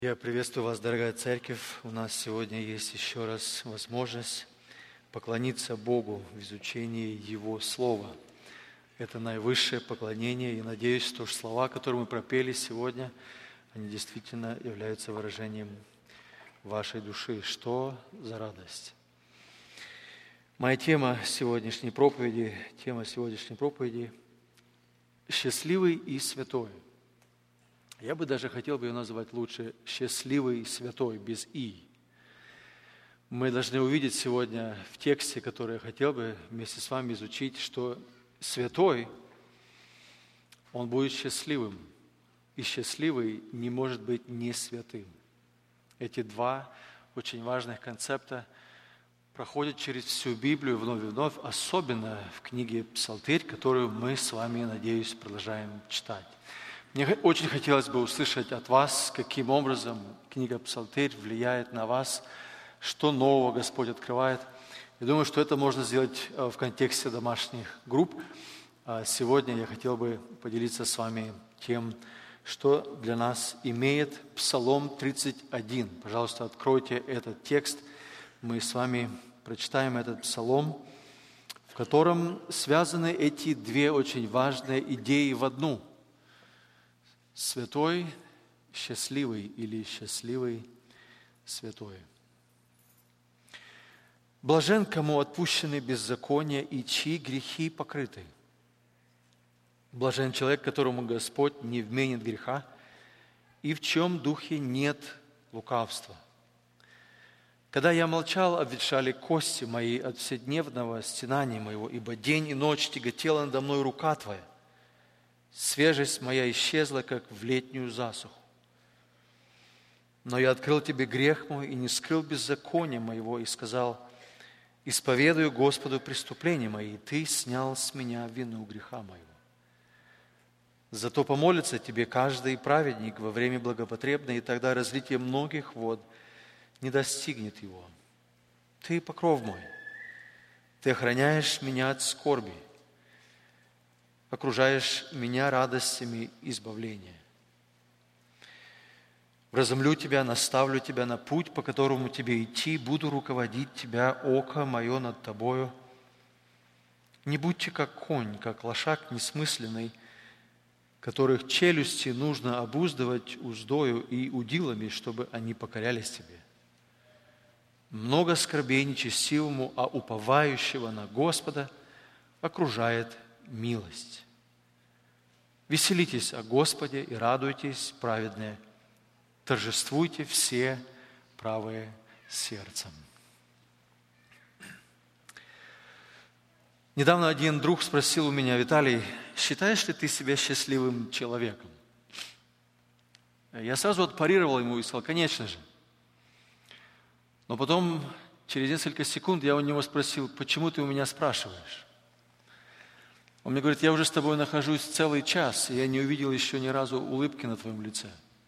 Я приветствую вас, дорогая церковь. У нас сегодня есть еще раз возможность поклониться Богу в изучении Его Слова. Это наивысшее поклонение, и надеюсь, что слова, которые мы пропели сегодня, они действительно являются выражением вашей души. Что за радость! Моя тема сегодняшней проповеди – «Счастливый и святой». Я бы даже хотел бы ее назвать лучше «счастливый и святой» без «и». Мы должны увидеть сегодня в тексте, который я хотел бы вместе с вами изучить, что святой, он будет счастливым, и счастливый не может быть не святым. Эти два очень важных концепта проходят через всю Библию вновь и вновь, особенно в книге «Псалтырь», которую мы с вами, надеюсь, продолжаем читать. Мне очень хотелось бы услышать от вас, каким образом книга «Псалтырь» влияет на вас, что нового Господь открывает. Я думаю, что это можно сделать в контексте домашних групп. Сегодня я хотел бы поделиться с вами тем, что для нас имеет Псалом 31. Пожалуйста, откройте этот текст. Мы с вами прочитаем этот псалом, в котором связаны эти две очень важные идеи в одну. Святой, счастливый или счастливый, святой. Блажен, кому отпущены беззакония и чьи грехи покрыты. Блажен человек, которому Господь не вменит греха, и в чьем духе нет лукавства. Когда я молчал, обветшали кости мои от вседневного стенания моего, ибо день и ночь тяготела надо мной рука Твоя. Свежесть моя исчезла, как в летнюю засуху. Но я открыл Тебе грех мой и не скрыл беззакония моего, и сказал: исповедую Господу преступления мои, и Ты снял с меня вину греха моего. Зато помолится Тебе каждый праведник во время благопотребное, и тогда разлитие многих вод не достигнет его. Ты покров мой, Ты охраняешь меня от скорби, окружаешь меня радостями избавления. Вразумлю Тебя, наставлю Тебя на путь, по которому Тебе идти, буду руководить Тебя, око мое над Тобою. Не будьте как конь, как лошак несмысленный, которых челюсти нужно обуздывать уздою и удилами, чтобы они покорялись Тебе. Много скорбей нечестивому, а уповающего на Господа окружает милость. Веселитесь о Господе и радуйтесь, праведные. Торжествуйте все правые сердцем. Недавно один друг спросил у меня: Виталий, считаешь ли ты себя счастливым человеком? Я сразу отпарировал ему и сказал: конечно же. Но потом, через несколько секунд, я у него спросил: почему ты у меня спрашиваешь? Он мне говорит: я уже с тобой нахожусь целый час, и я не увидел еще ни разу улыбки на твоем лице.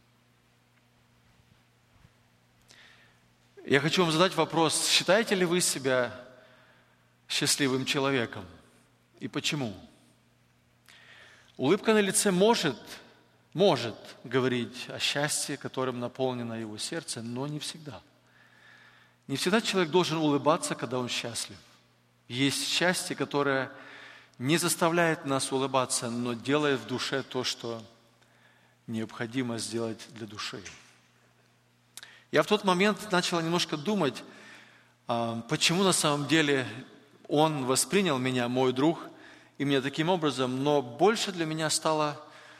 Я хочу вам задать вопрос: считаете ли вы себя счастливым человеком? И почему? Улыбка на лице может говорить о счастье, которым наполнено его сердце, но не всегда. Не всегда человек должен улыбаться, когда он счастлив. Есть счастье, которое не заставляет нас улыбаться, но делает в душе то, что необходимо сделать для души. Я в тот момент начал немножко думать, почему на самом деле он воспринял меня, мой друг, именно таким образом, но больше для меня стала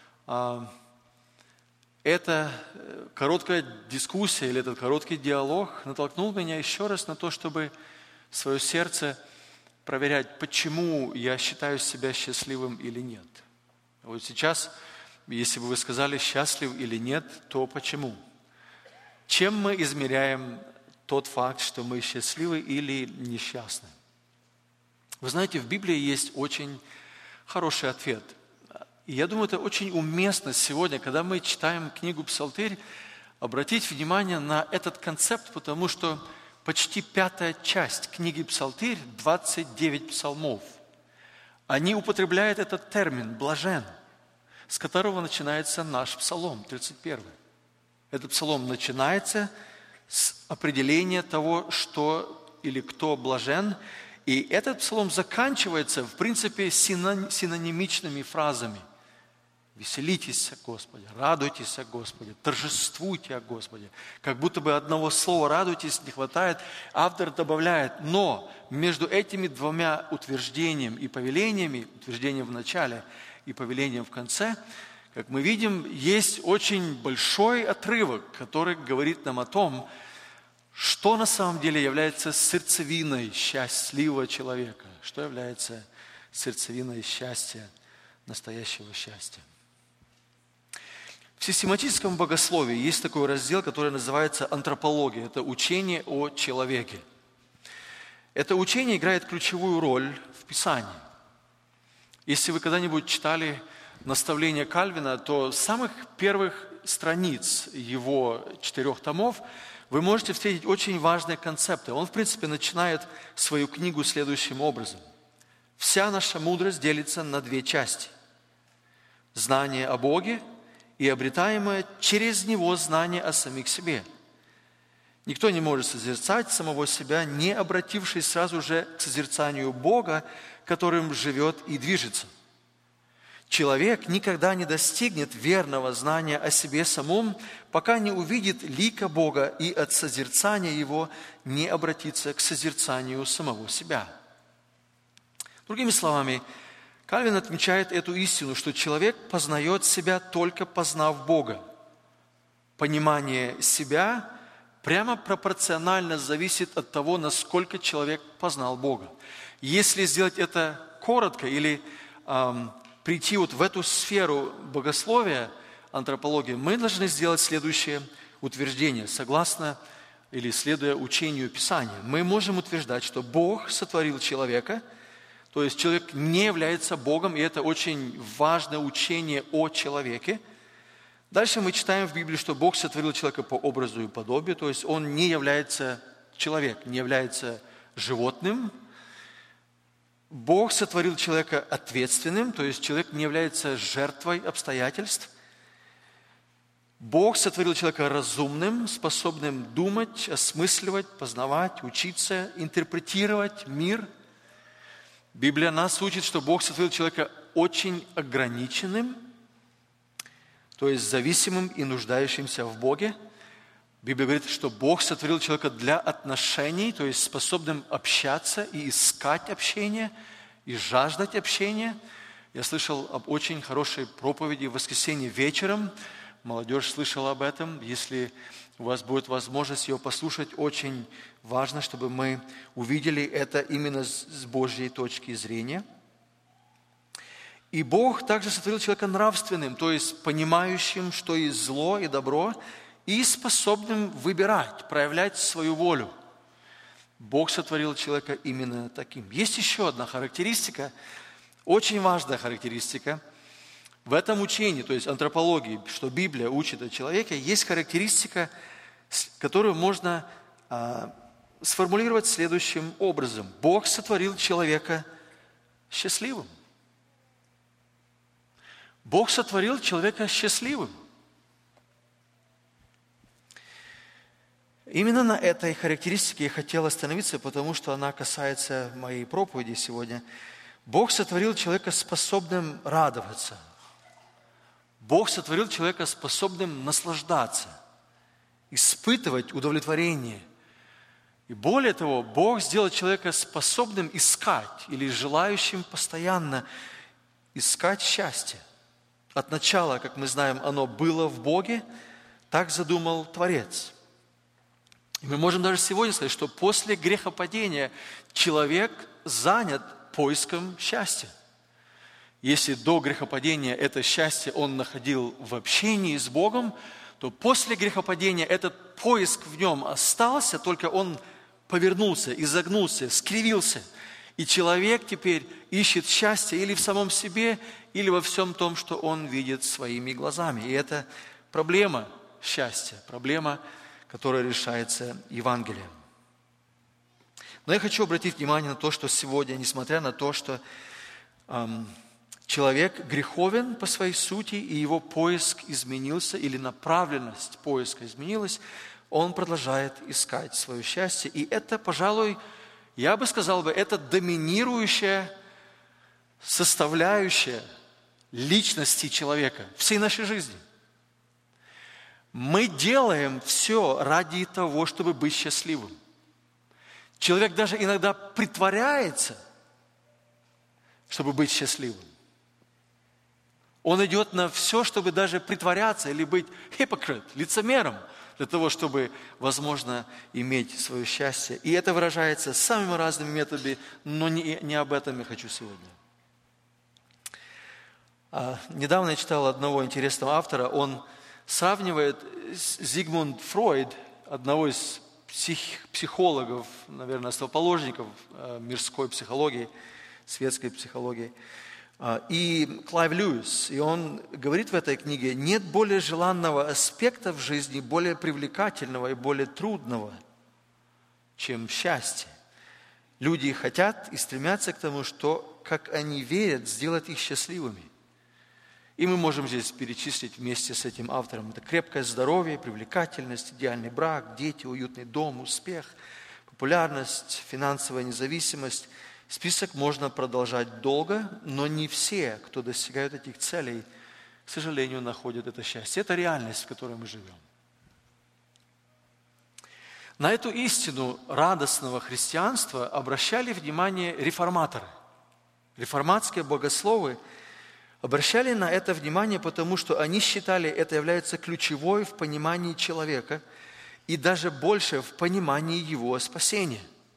эта короткая дискуссия или этот короткий диалог натолкнул меня еще раз на то, чтобы свое сердце проверять, почему я считаю себя счастливым или нет. Вот сейчас, если бы вы сказали, счастлив или нет, то почему? Чем мы измеряем тот факт, что мы счастливы или несчастны? Вы знаете, в Библии есть очень хороший ответ. И я думаю, это очень уместно сегодня, когда мы читаем книгу «Псалтырь», обратить внимание на этот концепт, потому что почти 5-я часть книги «Псалтырь», 29 псалмов, они употребляют этот термин «блажен», с которого начинается наш псалом, 31. Этот псалом начинается с определения того, что или кто блажен, и этот псалом заканчивается, в принципе, синонимичными фразами. Веселитесь о Господе, радуйтесь о Господе, торжествуйте о Господе. Как будто бы одного слова «радуйтесь» не хватает. Автор добавляет, но между этими двумя утверждением и повелениями, утверждением в начале и повелением в конце, как мы видим, есть очень большой отрывок, который говорит нам о том, что на самом деле является сердцевиной счастливого человека, что является сердцевиной счастья, настоящего счастья. В систематическом богословии есть такой раздел, который называется антропология. Это учение о человеке. Это учение играет ключевую роль в Писании. Если вы когда-нибудь читали наставления Кальвина, то с самых первых страниц его 4 томов вы можете встретить очень важные концепты. Он, в принципе, начинает свою книгу следующим образом. Вся наша мудрость делится на 2 части. Знание о Боге и обретаемое через Него знание о самих себе. Никто не может созерцать самого себя, не обратившись сразу же к созерцанию Бога, которым живет и движется. Человек никогда не достигнет верного знания о себе самом, пока не увидит лика Бога и от созерцания Его не обратится к созерцанию самого себя. Другими словами, Кальвин отмечает эту истину, что человек познает себя, только познав Бога. Понимание себя прямо пропорционально зависит от того, насколько человек познал Бога. Если сделать это коротко или прийти вот в эту сферу богословия, антропологии, мы должны сделать следующее утверждение, согласно или следуя учению Писания. Мы можем утверждать, что Бог сотворил человека, то есть человек не является Богом, и это очень важное учение о человеке. Дальше мы читаем в Библии, что Бог сотворил человека по образу и подобию, то есть он не является человек, не является животным. Бог сотворил человека ответственным, то есть человек не является жертвой обстоятельств. Бог сотворил человека разумным, способным думать, осмысливать, познавать, учиться, интерпретировать мир. Библия нас учит, что Бог сотворил человека очень ограниченным, то есть зависимым и нуждающимся в Боге. Библия говорит, что Бог сотворил человека для отношений, то есть способным общаться и искать общение, и жаждать общения. Я слышал об очень хорошей проповеди в воскресенье вечером. Молодежь слышала об этом. Если у вас будет возможность ее послушать, очень важно, чтобы мы увидели это именно с Божьей точки зрения. И Бог также сотворил человека нравственным, то есть понимающим, что есть зло и добро, и способным выбирать, проявлять свою волю. Бог сотворил человека именно таким. Есть еще одна характеристика, очень важная характеристика. В этом учении, то есть антропологии, что Библия учит о человеке, есть характеристика, которую можно сформулировать следующим образом. Бог сотворил человека счастливым. Бог сотворил человека счастливым. Именно на этой характеристике я хотел остановиться, потому что она касается моей проповеди сегодня. Бог сотворил человека способным радоваться. Бог сотворил человека способным наслаждаться, испытывать удовлетворение. И более того, Бог сделал человека способным искать или желающим постоянно искать счастье. От начала, как мы знаем, оно было в Боге, так задумал Творец. И мы можем даже сегодня сказать, что после грехопадения человек занят поиском счастья. Если до грехопадения это счастье он находил в общении с Богом, то после грехопадения этот поиск в нем остался, только он повернулся, изогнулся, скривился. И человек теперь ищет счастье или в самом себе, или во всем том, что он видит своими глазами. И это проблема счастья, проблема, которая решается Евангелием. Но я хочу обратить внимание на то, что сегодня, несмотря на то, что Человек греховен по своей сути, и его поиск изменился, или направленность поиска изменилась, он продолжает искать свое счастье. И это, пожалуй, я бы сказал, это доминирующая составляющая личности человека, всей нашей жизни. Мы делаем все ради того, чтобы быть счастливым. Человек даже иногда притворяется, чтобы быть счастливым. Он идет на все, чтобы даже притворяться или быть hypocrite, лицемером, для того, чтобы, возможно, иметь свое счастье. И это выражается самыми разными методами, но не об этом я хочу сегодня. Недавно я читал одного интересного автора, он сравнивает Зигмунд Фройд, одного из психологов, наверное, основоположников мирской психологии, светской психологии, и Клайв Льюис. И он говорит в этой книге: нет более желанного аспекта в жизни, более привлекательного и более трудного, чем счастье. Люди хотят и стремятся к тому, что, как они верят, сделать их счастливыми. И мы можем здесь перечислить вместе с этим автором. Это крепкое здоровье, привлекательность, идеальный брак, дети, уютный дом, успех, популярность, финансовая независимость. Список можно продолжать долго, но не все, кто достигают этих целей, к сожалению, находят это счастье. Это реальность, в которой мы живем. На эту истину радостного христианства обращали внимание реформаторы. Реформатские богословы обращали на это внимание, потому что они считали, это является ключевой в понимании человека и даже больше в понимании его спасения.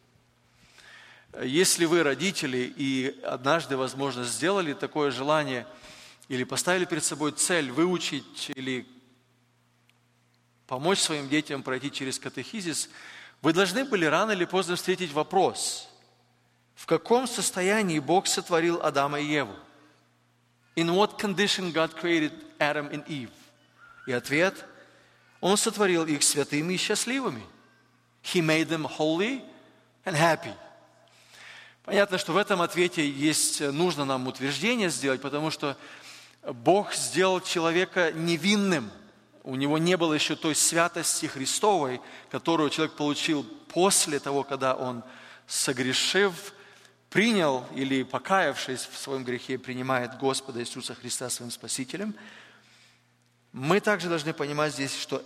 Если вы родители и однажды, возможно, сделали такое желание или поставили перед собой цель выучить или помочь своим детям пройти через катехизис, вы должны были рано или поздно встретить вопрос: в каком состоянии Бог сотворил Адама и Еву? In what condition God created Adam and Eve? И ответ: Он сотворил их святыми и счастливыми. He made them holy and happy. Понятно, что в этом ответе нужно нам утверждение сделать, потому что Бог сделал человека невинным. У него не было еще той святости Христовой, которую человек получил после того, когда он, согрешив, принял или, покаявшись в своем грехе, принимает Господа Иисуса Христа своим Спасителем. Мы также должны понимать здесь, что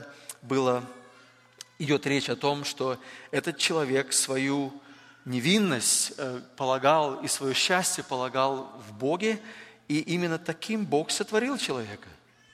идет речь о том, что этот человек свою невинность полагал и свое счастье полагал в Боге, и именно таким Бог сотворил человека.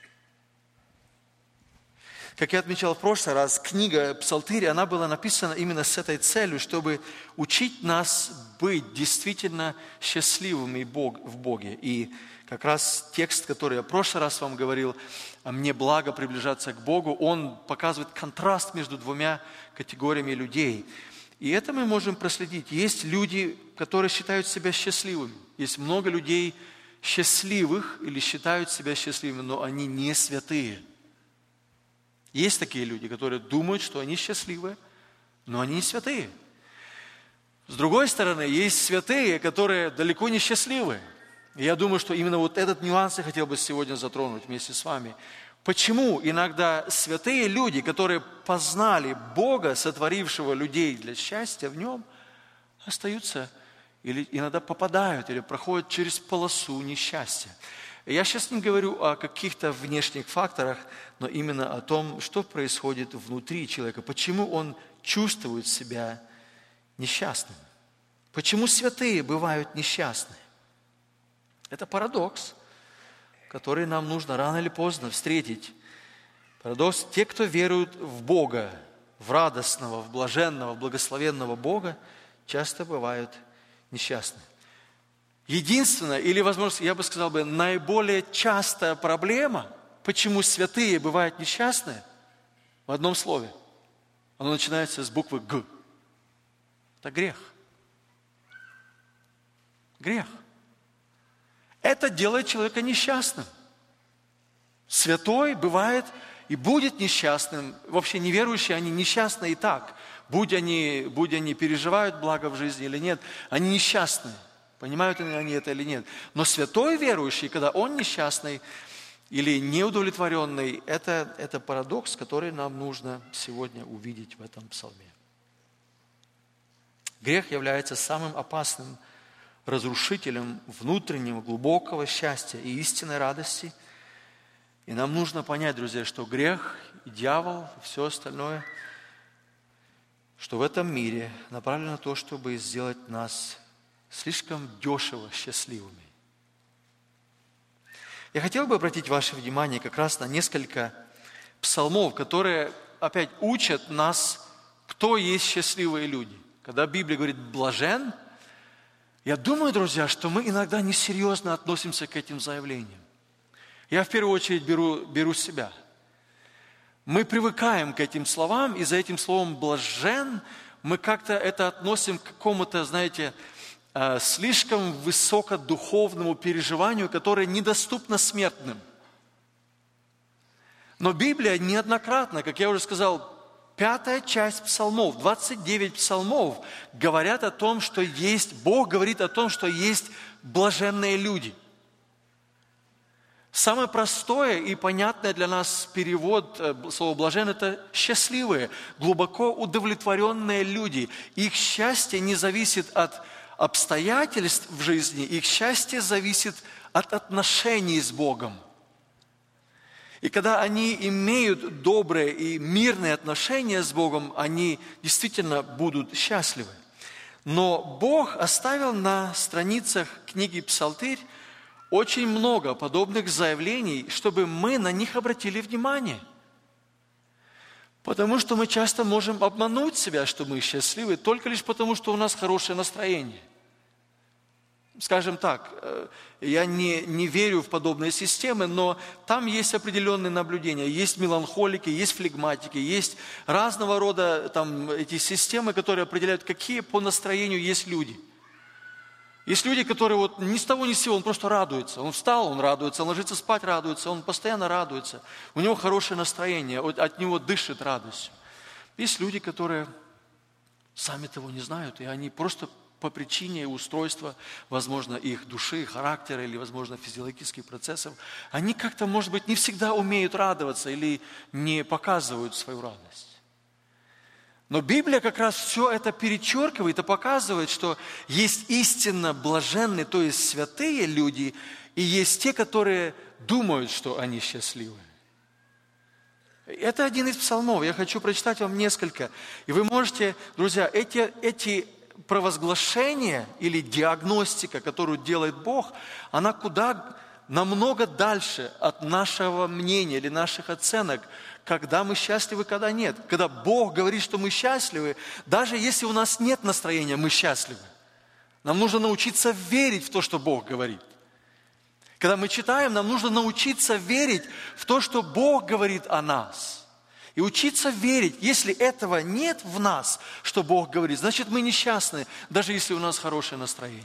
Как я отмечал в прошлый раз, книга «Псалтырь», она была написана именно с этой целью, чтобы учить нас быть действительно счастливыми в Боге. И как раз текст, который я в прошлый раз вам говорил, «Мне благо приближаться к Богу», он показывает контраст между двумя категориями людей. И это мы можем проследить. Есть люди, которые считают себя счастливыми. Есть много людей счастливых или считают себя счастливыми, но они не святые. Есть такие люди, которые думают, что они счастливы, но они не святые. С другой стороны, есть святые, которые далеко не счастливы. И я думаю, что именно вот этот нюанс я хотел бы сегодня затронуть вместе с вами. Почему иногда святые люди, которые познали Бога, сотворившего людей для счастья в Нем, остаются или иногда попадают или проходят через полосу несчастья? Я сейчас не говорю о каких-то внешних факторах, но именно о том, что происходит внутри человека. Почему он чувствует себя несчастным? Почему святые бывают несчастны? Это парадокс, который нам нужно рано или поздно встретить. Парадокс: те, кто веруют в Бога, в радостного, в блаженного, в благословенного Бога, часто бывают несчастны. Единственная, или, возможно, я бы сказал, наиболее частая проблема, почему святые бывают несчастны, в одном слове. Оно начинается с буквы «Г». Это грех. Грех. Это делает человека несчастным. Святой бывает и будет несчастным. Вообще неверующие, они несчастны и так. Будь они переживают благо в жизни или нет, они несчастны. понимают они это или нет. Но святой верующий, когда он несчастный или неудовлетворенный, это парадокс, который нам нужно сегодня увидеть в этом псалме. Грех является самым опасным разрушителем внутреннего глубокого счастья и истинной радости. И нам нужно понять, друзья, что грех и дьявол, и все остальное, что в этом мире направлено на то, чтобы сделать нас слишком дешево счастливыми. Я хотел бы обратить ваше внимание как раз на несколько псалмов, которые опять учат нас, кто есть счастливые люди. Когда Библия говорит «блажен», я думаю, друзья, что мы иногда несерьезно относимся к этим заявлениям. Я в первую очередь беру себя. Мы привыкаем к этим словам, и за этим словом «блажен» мы как-то это относим к какому-то, знаете, слишком высокодуховному переживанию, которое недоступно смертным. Но Библия неоднократно, как я уже сказал, 5 часть псалмов, 29 псалмов говорят о том, что есть, Бог говорит о том, что есть блаженные люди. Самое простое и понятное для нас перевод слова «блажен» – это счастливые, глубоко удовлетворенные люди. Их счастье не зависит от обстоятельств в жизни, их счастье зависит от отношений с Богом. И когда они имеют добрые и мирные отношения с Богом, они действительно будут счастливы. Но Бог оставил на страницах книги «Псалтырь» очень много подобных заявлений, чтобы мы на них обратили внимание. Потому что мы часто можем обмануть себя, что мы счастливы, только лишь потому, что у нас хорошее настроение. Скажем так, я не верю в подобные системы, но там есть определенные наблюдения. Есть меланхолики, есть флегматики, есть разного рода там, эти системы, которые определяют, какие по настроению есть люди. Есть люди, которые вот ни с того ни с сего, он просто радуется. Он встал, он радуется, он ложится спать, радуется, он постоянно радуется. У него хорошее настроение, от него дышит радостью. Есть люди, которые сами того не знают, и они просто по причине устройства, возможно, их души, характера или, возможно, физиологических процессов, они как-то, может быть, не всегда умеют радоваться или не показывают свою радость. Но Библия как раз все это перечеркивает и показывает, что есть истинно блаженные, то есть святые люди, и есть те, которые думают, что они счастливы. Это один из псалмов. Я хочу прочитать вам несколько. И вы можете, друзья, эти провозглашения или диагностика, которую делает Бог, она намного дальше от нашего мнения или наших оценок, когда мы счастливы, когда нет. Когда Бог говорит, что мы счастливы, даже если у нас нет настроения, мы счастливы. Нам нужно научиться верить в то, что Бог говорит. Когда мы читаем, нам нужно научиться верить в то, что Бог говорит о нас. И учиться верить, если этого нет в нас, что Бог говорит, значит мы несчастны, даже если у нас хорошее настроение.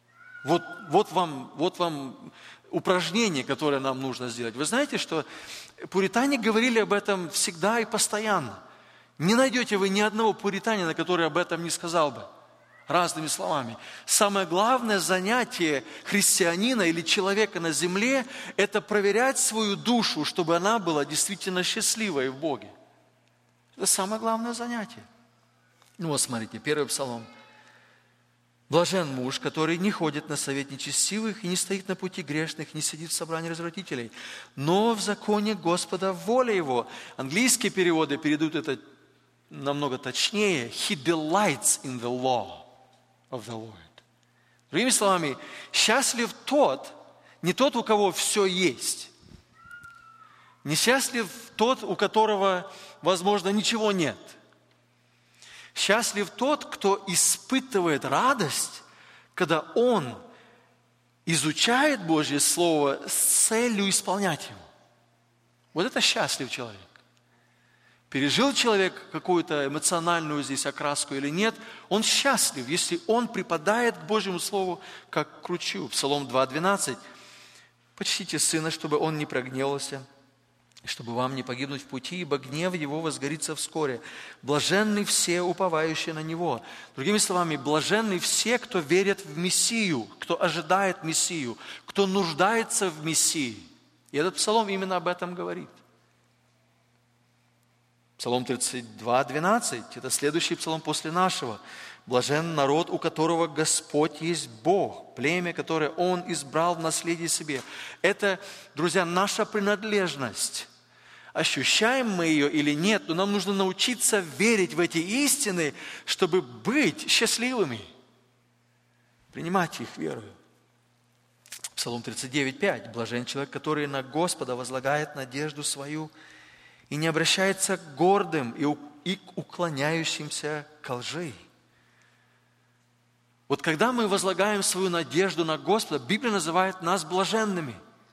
Вот вам упражнение, которое нам нужно сделать. Вы знаете, что пуритане говорили об этом всегда и постоянно. Не найдете вы ни одного пуританина, который об этом не сказал бы. Разными словами. Самое главное занятие христианина или человека на земле – это проверять свою душу, чтобы она была действительно счастливой в Боге. Это самое главное занятие. Ну вот смотрите, 1 Псалом. «Блажен муж, который не ходит на совет нечестивых и не стоит на пути грешных, не сидит в собрании развратителей, но в законе Господа воля его». Английские переводы передают это намного точнее. «He delights in the law of the Lord». Другими словами, счастлив тот, не тот, у кого все есть. Несчастлив тот, у которого, возможно, ничего нет. Счастлив тот, кто испытывает радость, когда он изучает Божье Слово с целью исполнять его. Вот это счастлив человек. Пережил человек какую-то эмоциональную здесь окраску или нет, он счастлив, если он припадает к Божьему Слову как к ключу. Псалом 2:12. «Почтите сына, чтобы он не прогневался, чтобы вам не погибнуть в пути, ибо гнев его возгорится вскоре. Блаженны все, уповающие на него». Другими словами, блаженны все, кто верит в Мессию, кто ожидает Мессию, кто нуждается в Мессии. И этот псалом именно об этом говорит. Псалом 32, 12, это следующий псалом после нашего. «Блажен народ, у которого Господь есть Бог, племя, которое Он избрал в наследие себе». Это, друзья, наша принадлежность. Ощущаем мы ее или нет, но нам нужно научиться верить в эти истины, чтобы быть счастливыми, принимать их верою. Псалом 39, 5. «Блажен человек, который на Господа возлагает надежду свою и не обращается к гордым и к уклоняющимся ко лжи». Вот когда мы возлагаем свою надежду на Господа, Библия называет нас блаженными.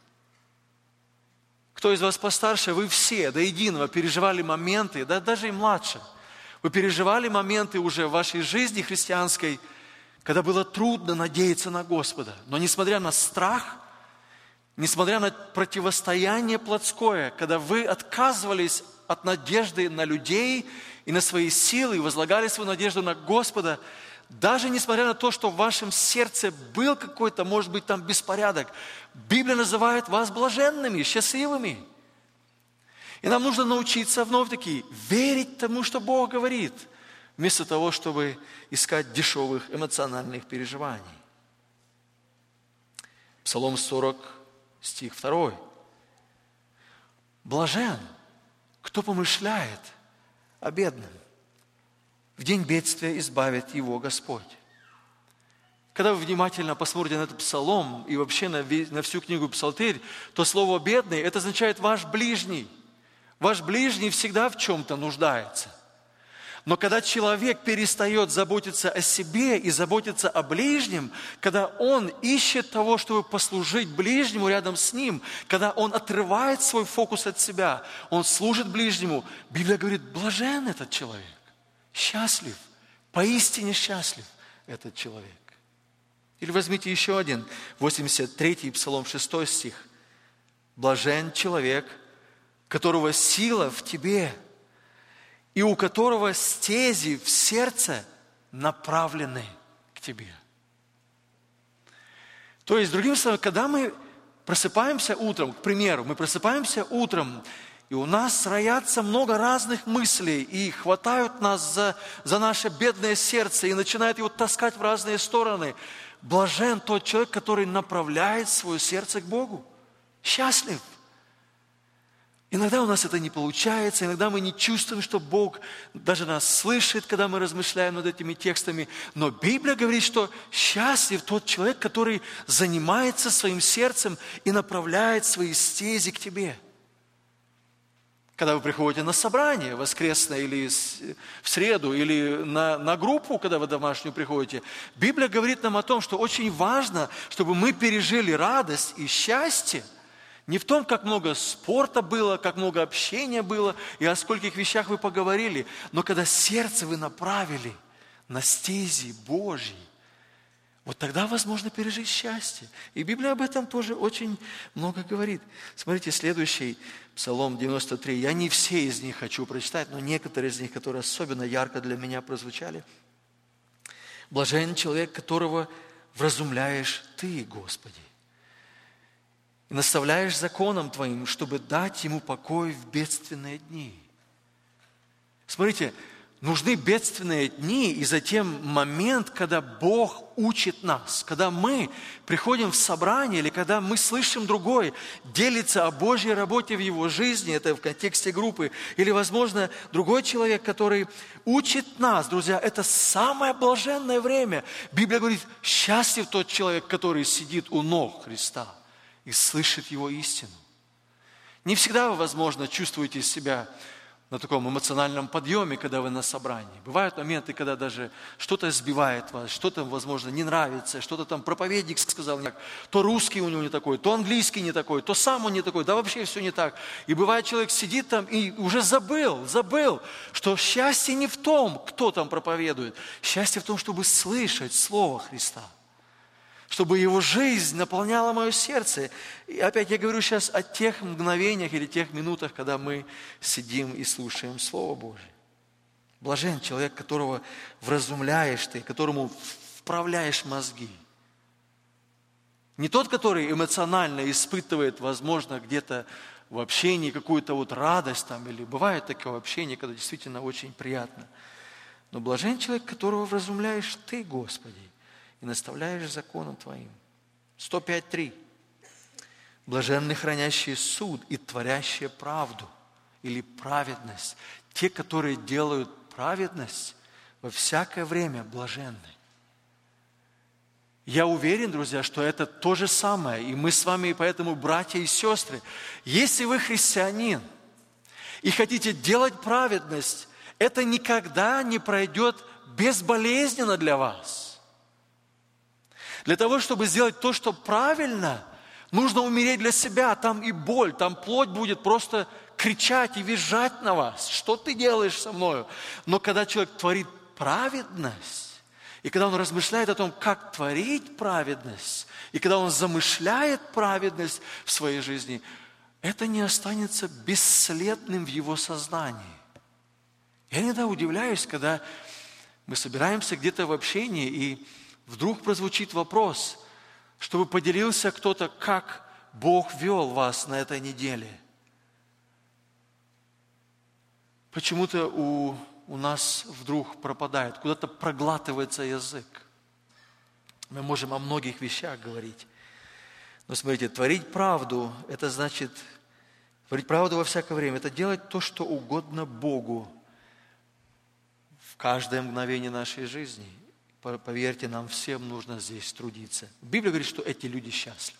Кто из вас постарше, вы все до единого переживали моменты, да даже и младше, вы переживали моменты уже в вашей жизни христианской, когда было трудно надеяться на Господа. Но несмотря на страх, несмотря на противостояние плотское, когда вы отказывались от надежды на людей и на свои силы, и возлагали свою надежду на Господа, даже несмотря на то, что в вашем сердце был какой-то, может быть, там беспорядок, Библия называет вас блаженными, счастливыми. И нам нужно научиться вновь-таки верить тому, что Бог говорит, вместо того, чтобы искать дешевых эмоциональных переживаний. Псалом 40, стих 2. «Блажен, кто помышляет о бедном. В день бедствия избавит его Господь». Когда вы внимательно посмотрите на этот псалом и вообще на всю книгу Псалтырь, то слово «бедный» это означает «ваш ближний». Ваш ближний всегда в чем-то нуждается. Но когда человек перестает заботиться о себе и заботиться о ближнем, когда он ищет того, чтобы послужить ближнему рядом с ним, когда он отрывает свой фокус от себя, он служит ближнему, Библия говорит, блажен этот человек, счастлив, поистине счастлив этот человек. Или возьмите еще один, 83-й Псалом, 6 стих. «Блажен человек, которого сила в тебе, и у которого стези в сердце направлены к тебе». То есть, другими словами, когда мы просыпаемся утром, к примеру, мы просыпаемся утром, и у нас роятся много разных мыслей, и хватают нас за наше бедное сердце, и начинают его таскать в разные стороны. Блажен тот человек, который направляет свое сердце к Богу. Счастлив. Иногда у нас это не получается, иногда мы не чувствуем, что Бог даже нас слышит, когда мы размышляем над этими текстами. Но Библия говорит, что счастлив тот человек, который занимается своим сердцем и направляет свои стези к тебе. Когда вы приходите на собрание воскресное или в среду, или на группу, когда вы домашнюю приходите, Библия говорит нам о том, что очень важно, чтобы мы пережили радость и счастье не в том, как много спорта было, как много общения было и о скольких вещах вы поговорили, но когда сердце вы направили на стези Божьи, вот тогда возможно пережить счастье. И Библия об этом тоже очень много говорит. Смотрите, следующий Псалом 93. Я не все из них хочу прочитать, но некоторые из них, которые особенно ярко для меня прозвучали. «Блажен человек, которого вразумляешь Ты, Господи, и наставляешь законом Твоим, чтобы дать ему покой в бедственные дни». Смотрите, нужны бедственные дни и затем момент, когда Бог учит нас, когда мы приходим в собрание или когда мы слышим другой делиться о Божьей работе в его жизни, это в контексте группы, или, возможно, другой человек, который учит нас, друзья, это самое блаженное время. Библия говорит, счастлив тот человек, который сидит у ног Христа и слышит его истину. Не всегда вы, возможно, чувствуете себя на таком эмоциональном подъеме, когда вы на собрании. Бывают моменты, когда даже что-то сбивает вас, что-то, возможно, не нравится, что-то там проповедник сказал не так, то русский у него не такой, то английский не такой, то сам он не такой, да вообще все не так. И бывает, человек сидит там и уже забыл, что счастье не в том, кто там проповедует. Счастье в том, чтобы слышать Слово Христа. чтобы Его жизнь наполняла мое сердце. И опять я говорю сейчас о тех мгновениях или тех минутах, когда мы сидим и слушаем Слово Божие. Блажен человек, которого вразумляешь ты, которому вправляешь мозги. Не тот, который эмоционально испытывает, возможно, где-то в общении какую-то вот радость там, или бывает такое общение, когда действительно очень приятно. Но блажен человек, которого вразумляешь ты, Господи, и наставляешь законом Твоим. 105:3. Блаженны хранящие суд и творящие правду или праведность. Те, которые делают праведность во всякое время, блаженны. Я уверен, друзья, что это то же самое. И мы с вами, поэтому, братья и сестры, если вы христианин и хотите делать праведность, это никогда не пройдет безболезненно для вас. Для того, чтобы сделать то, что правильно, нужно умереть для себя. Там и боль, там плоть будет просто кричать и визжать на вас. Что ты делаешь со мною? Но когда человек творит праведность, и когда он размышляет о том, как творить праведность, и когда он замышляет праведность в своей жизни, это не останется бесследным в его сознании. Я иногда удивляюсь, когда мы собираемся где-то в общении, и вдруг прозвучит вопрос, чтобы поделился кто-то, как Бог вел вас на этой неделе. Почему-то у нас вдруг пропадает, куда-то проглатывается язык. Мы можем о многих вещах говорить. Но смотрите, творить правду, это значит, творить правду во всякое время, это делать то, что угодно Богу в каждое мгновение нашей жизни. Поверьте, нам всем нужно здесь трудиться. Библия говорит, что эти люди счастливы.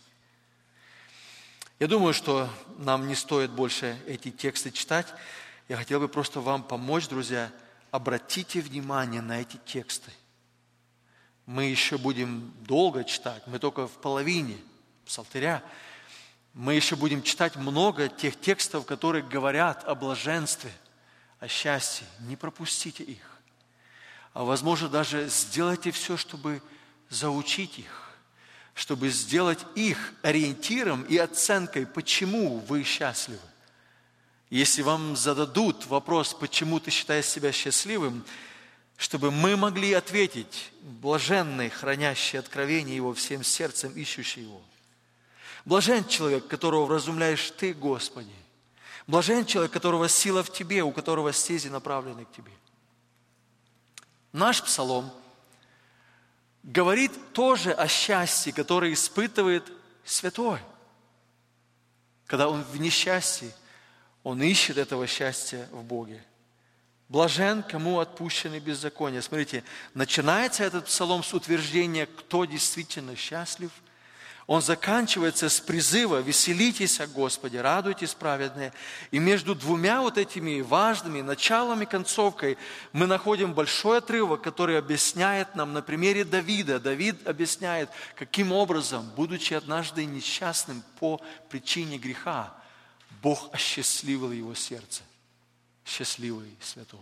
Я думаю, что нам не стоит больше эти тексты читать. Я хотел бы просто вам помочь, друзья, обратите внимание на эти тексты. Мы еще будем долго читать, мы только в половине псалтыря. Мы еще будем читать много тех текстов, которые говорят о блаженстве, о счастье. Не пропустите их. А возможно, даже сделайте все, чтобы заучить их, чтобы сделать их ориентиром и оценкой, почему вы счастливы. Если вам зададут вопрос, почему ты считаешь себя счастливым, чтобы мы могли ответить: блаженный, хранящий откровение Его всем сердцем, ищущий Его. Блажен человек, которого вразумляешь Ты, Господи. Блажен человек, которого сила в Тебе, у которого стези направлены к Тебе. Наш псалом говорит тоже о счастье, которое испытывает святой. Когда он в несчастье, он ищет этого счастья в Боге. Блажен, кому отпущены беззакония. Смотрите, начинается этот псалом с утверждения, кто действительно счастлив. Он заканчивается с призыва: «Веселитесь о Господе, радуйтесь, праведные». И между двумя вот этими важными началом и концовкой мы находим большой отрывок, который объясняет нам на примере Давида. Давид объясняет, каким образом, будучи однажды несчастным по причине греха, Бог осчастливил его сердце. Счастливый и святой.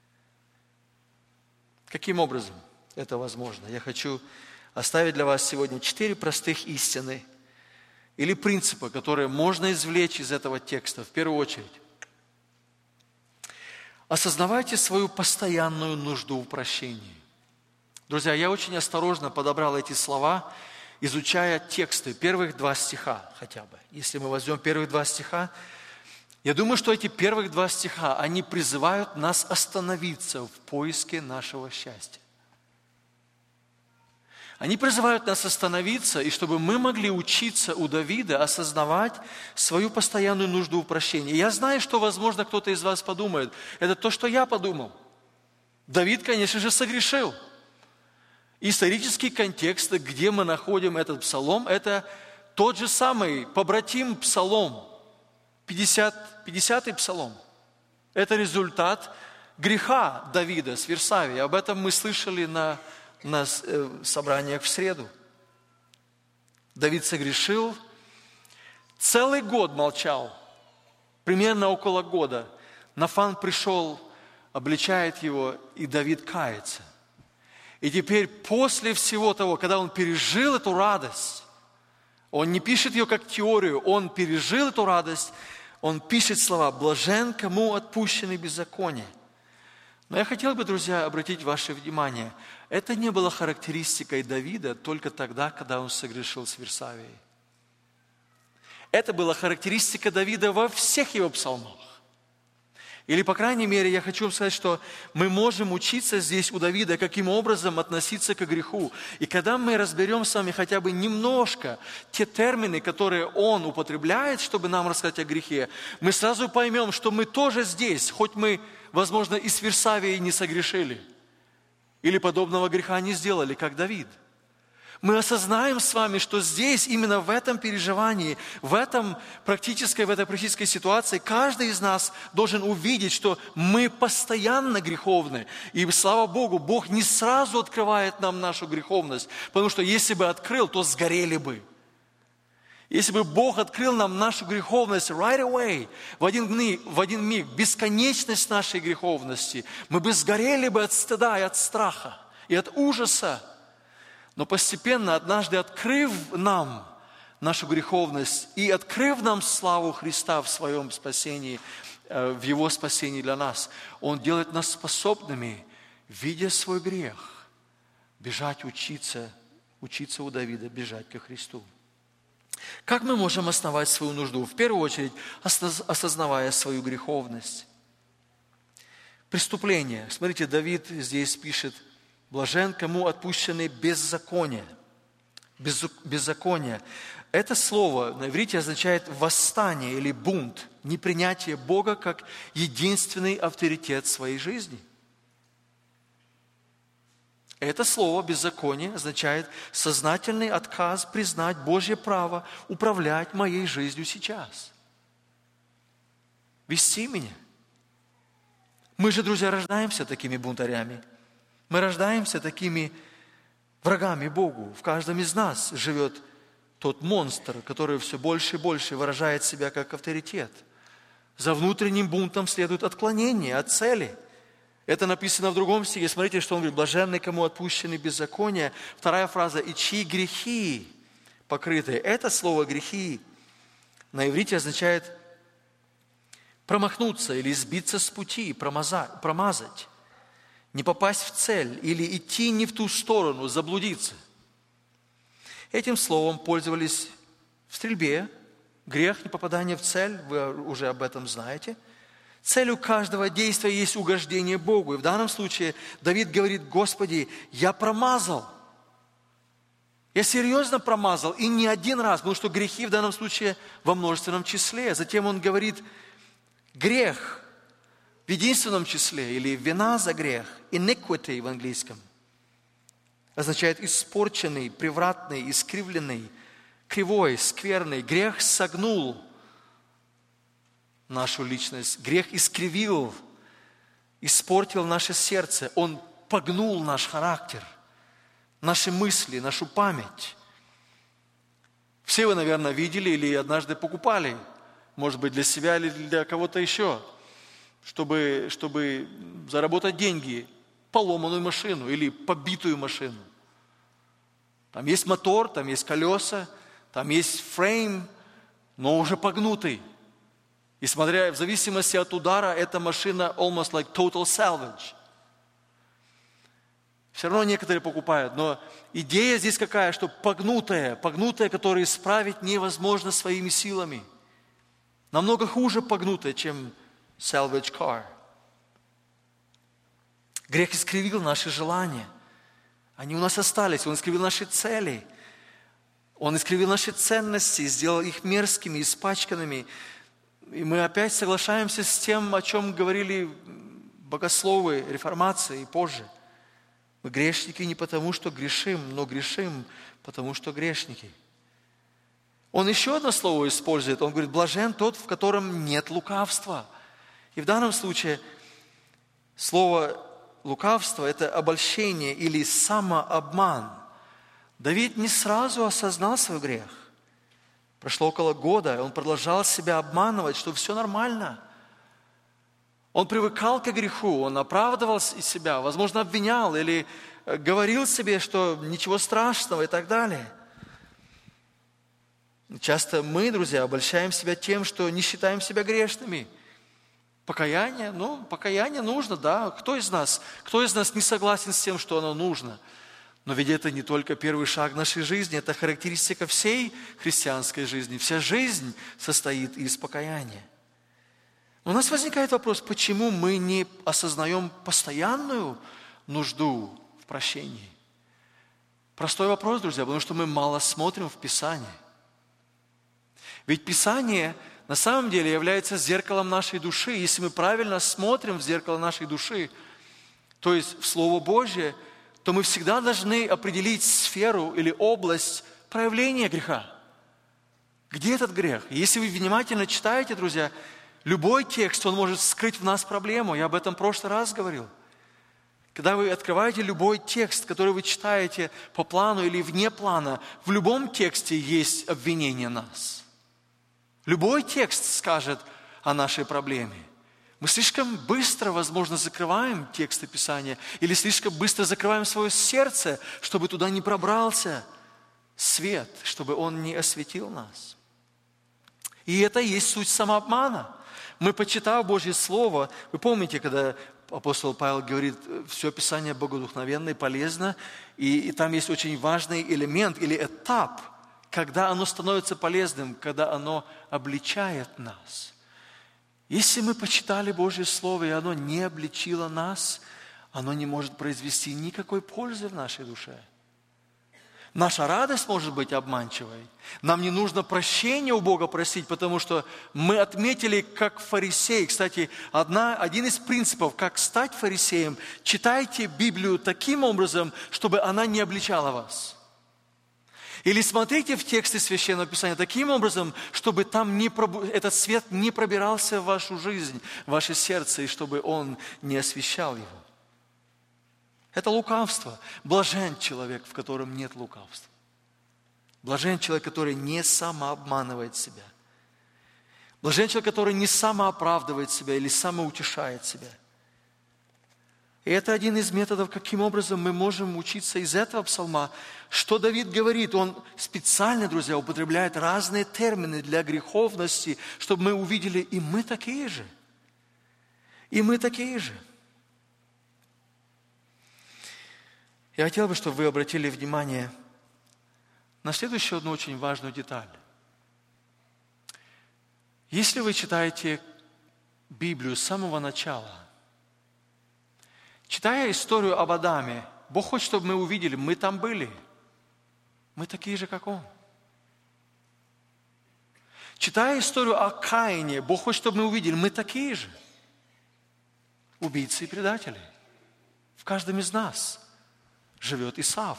Каким образом это возможно? Я хочу оставить для вас сегодня 4 простых истины или принципа, которые можно извлечь из этого текста. В первую очередь, осознавайте свою постоянную нужду в прощении. Друзья, я очень осторожно подобрал эти слова, изучая тексты, первых 2 стиха хотя бы. Если мы возьмем первых 2 стиха, я думаю, что эти первых 2 стиха, они призывают нас остановиться в поиске нашего счастья. Они призывают нас остановиться, и чтобы мы могли учиться у Давида осознавать свою постоянную нужду в прощении. Я знаю, что, возможно, кто-то из вас подумает, это то, что я подумал. Давид, конечно же, согрешил. Исторический контекст, где мы находим этот псалом, это тот же самый побратим псалом, 50-й псалом. Это результат греха Давида с Версавии. Об этом мы слышали на собраниях в среду. Давид согрешил, целый год молчал, примерно около года. Нафан пришел, обличает его, и Давид кается. И теперь после всего того, когда он пережил эту радость, он не пишет ее как теорию, он пережил эту радость, он пишет слова: «Блажен, кому отпущены беззакония». Но я хотел бы, друзья, обратить ваше внимание, это не было характеристикой Давида только тогда, когда он согрешил с Версавией. Это была характеристика Давида во всех его псалмах. Или, по крайней мере, я хочу вам сказать, что мы можем учиться здесь у Давида, каким образом относиться к греху. И когда мы разберем с вами хотя бы немножко те термины, которые он употребляет, чтобы нам рассказать о грехе, мы сразу поймем, что мы тоже здесь, хоть мы, возможно, и с Версавией не согрешили, или подобного греха не сделали, как Давид. Мы осознаем с вами, что здесь, именно в этом переживании, в этой практической ситуации, каждый из нас должен увидеть, что мы постоянно греховны. И слава Богу, Бог не сразу открывает нам нашу греховность, потому что если бы открыл, то сгорели бы. Если бы Бог открыл нам нашу греховность right away, в один миг, бесконечность нашей греховности, мы бы сгорели бы от стыда и от страха, и от ужаса. Но постепенно, однажды открыв нам нашу греховность и открыв нам славу Христа в своем спасении, в Его спасении для нас, Он делает нас способными, видя свой грех, бежать, учиться у Давида, бежать ко Христу. Как мы можем основать свою нужду? В первую очередь, осознавая свою греховность. Преступление. Смотрите, Давид здесь пишет: «Блажен, кому отпущены беззакония». Беззаконие. Это слово на иврите означает восстание или бунт, непринятие Бога как единственный авторитет своей жизни. Это слово «беззаконие» означает сознательный отказ признать Божье право управлять моей жизнью сейчас. Вести меня. Мы же, друзья, рождаемся такими бунтарями. Мы рождаемся такими врагами Богу. В каждом из нас живет тот монстр, который все больше и больше выражает себя как авторитет. За внутренним бунтом следует отклонение от цели. Это написано в другом стихе. Смотрите, что он говорит: «Блаженны, кому отпущены беззакония». Вторая фраза: «И чьи грехи покрыты». Это слово «грехи» на иврите означает промахнуться или сбиться с пути, промазать. Не попасть в цель или идти не в ту сторону, заблудиться. Этим словом пользовались в стрельбе. Грех, непопадание в цель, вы уже об этом знаете. Целью каждого действия есть угождение Богу. И в данном случае Давид говорит: «Господи, я промазал». Я серьезно промазал, и не один раз, потому что грехи в данном случае во множественном числе. Затем он говорит: грех в единственном числе, или вина за грех, iniquity в английском, означает испорченный, превратный, искривленный, кривой, скверный. Грех согнул нашу личность, грех искривил, испортил наше сердце, он погнул наш характер, наши мысли, нашу память. Все вы, наверное, видели или однажды покупали, может быть, для себя или для кого-то еще, чтобы заработать деньги, поломанную машину или побитую машину. Там есть мотор, там есть колеса, там есть фрейм, но уже погнутый. И смотря в зависимости от удара, эта машина almost like total salvage. Все равно некоторые покупают, но идея здесь какая, что погнутая, которую исправить невозможно своими силами. Намного хуже погнутая, чем salvage car. Грех искривил наши желания. Они у нас остались. Он искривил наши цели. Он искривил наши ценности, сделал их мерзкими, испачканными. И мы опять соглашаемся с тем, о чем говорили богословы реформации и позже. Мы грешники не потому, что грешим, но грешим, потому что грешники. Он еще одно слово использует. Он говорит: блажен тот, в котором нет лукавства. И в данном случае слово лукавство – это обольщение или самообман. Давид не сразу осознал свой грех. Прошло около года, и он продолжал себя обманывать, что все нормально. Он привыкал к греху, он оправдывал себя, возможно, обвинял или говорил себе, что ничего страшного и так далее. Часто мы, друзья, обольщаем себя тем, что не считаем себя грешными. Покаяние нужно, да. Кто из нас не согласен с тем, что оно нужно? Но ведь это не только первый шаг нашей жизни, это характеристика всей христианской жизни. Вся жизнь состоит из покаяния. У нас возникает вопрос, почему мы не осознаем постоянную нужду в прощении? Простой вопрос, друзья, потому что мы мало смотрим в Писание. Ведь Писание на самом деле является зеркалом нашей души. Если мы правильно смотрим в зеркало нашей души, то есть в Слово Божье, то мы всегда должны определить сферу или область проявления греха. Где этот грех? Если вы внимательно читаете, друзья, любой текст, он может скрыть в нас проблему. Я об этом в прошлый раз говорил. Когда вы открываете любой текст, который вы читаете по плану или вне плана, в любом тексте есть обвинение нас. Любой текст скажет о нашей проблеме. Мы слишком быстро, возможно, закрываем тексты Писания или слишком быстро закрываем свое сердце, чтобы туда не пробрался свет, чтобы он не осветил нас. И это и есть суть самообмана. Мы, почитав Божье Слово, вы помните, когда апостол Павел говорит, все Писание богодухновенно и полезно, и там есть очень важный элемент или этап, когда оно становится полезным, когда оно обличает нас. Если мы почитали Божье Слово, и оно не обличило нас, оно не может произвести никакой пользы в нашей душе. Наша радость может быть обманчивой. Нам не нужно прощения у Бога просить, потому что мы отметили, как фарисей. Кстати, один из принципов, как стать фарисеем, читайте Библию таким образом, чтобы она не обличала вас. Или смотрите в тексты Священного Писания таким образом, чтобы там этот свет не пробирался в вашу жизнь, в ваше сердце, и чтобы он не освещал его. Это лукавство. Блажен человек, в котором нет лукавства. Блажен человек, который не самообманывает себя. Блажен человек, который не самооправдывает себя или самоутешает себя. И это один из методов, каким образом мы можем учиться из этого псалма. Что Давид говорит? Он специально, друзья, употребляет разные термины для греховности, чтобы мы увидели, и мы такие же. И мы такие же. Я хотел бы, чтобы вы обратили внимание на следующую одну очень важную деталь. Если вы читаете Библию с самого начала, читая историю об Адаме, Бог хочет, чтобы мы увидели, мы там были. Мы такие же, как Он. Читая историю о Каине, Бог хочет, чтобы мы увидели, мы такие же. Убийцы и предатели. В каждом из нас живет Исав.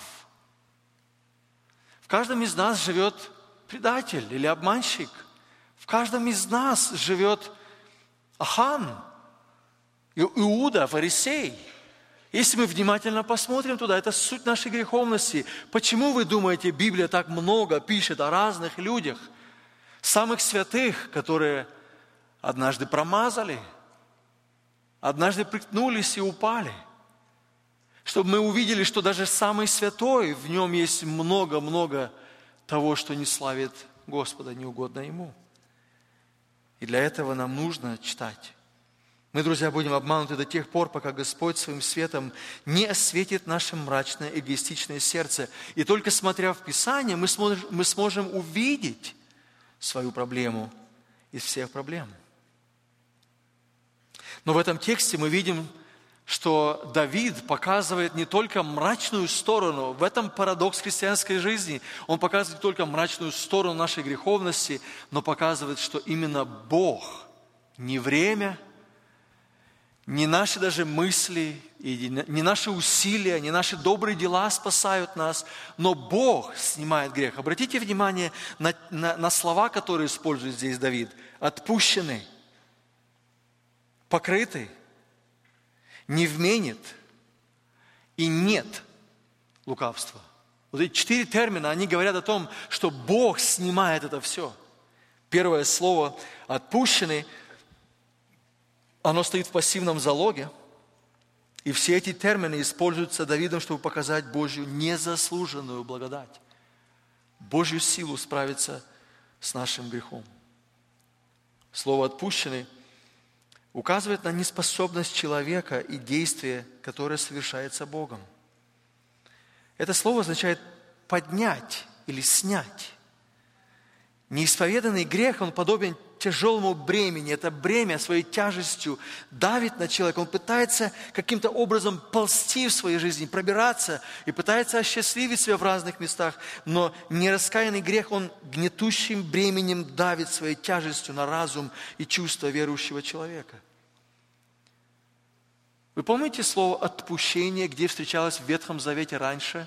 В каждом из нас живет предатель или обманщик. В каждом из нас живет Ахан, Иуда, фарисей. Если мы внимательно посмотрим туда, это суть нашей греховности. Почему вы думаете, Библия так много пишет о разных людях, самых святых, которые однажды промазали, однажды приткнулись и упали? Чтобы мы увидели, что даже самый святой, в нем есть много-много того, что не славит Господа, не угодно Ему. И для этого нам нужно читать. Мы, друзья, будем обмануты до тех пор, пока Господь своим светом не осветит наше мрачное, эгоистичное сердце. И только смотря в Писание, мы сможем увидеть свою проблему из всех проблем. Но в этом тексте мы видим, что Давид показывает не только мрачную сторону, в этом парадокс христианской жизни, он показывает не только мрачную сторону нашей греховности, но показывает, что именно Бог, не время, не наши даже мысли, не наши усилия, не наши добрые дела спасают нас, но Бог снимает грех. Обратите внимание на слова, которые использует здесь Давид. Отпущены, покрыты, не вменит и нет лукавства. Вот эти 4 термина, они говорят о том, что Бог снимает это все. Первое слово «отпущены» оно стоит в пассивном залоге. И все эти термины используются Давидом, чтобы показать Божью незаслуженную благодать, Божью силу справиться с нашим грехом. Слово «отпущенный» указывает на неспособность человека и действие, которое совершается Богом. Это слово означает поднять или снять. Неисповеданный грех, он подобен тяжелому бремени. Это бремя своей тяжестью давит на человека. Он пытается каким-то образом ползти в своей жизни, пробираться и пытается осчастливить себя в разных местах. Но нераскаянный грех, он гнетущим бременем давит своей тяжестью на разум и чувства верующего человека. Вы помните слово «отпущение», где встречалось в Ветхом Завете раньше?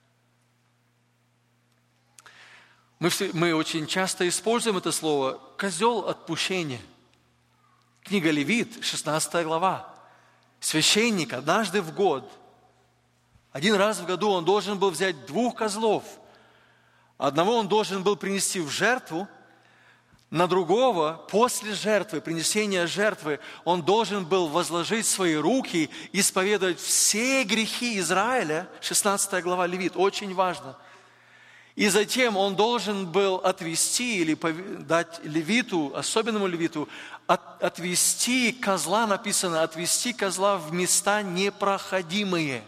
Мы очень часто используем это слово «козел отпущения». Книга Левит, 16 глава. Священник однажды в год, один раз в году он должен был взять 2 козлов. Одного он должен был принести в жертву, на другого, после жертвы, принесения жертвы, он должен был возложить свои руки, исповедовать все грехи Израиля. 16 глава Левит, очень важно. И затем он должен был отвести или дать левиту, особенному левиту, отвести козла, написано, отвести козла в места непроходимые.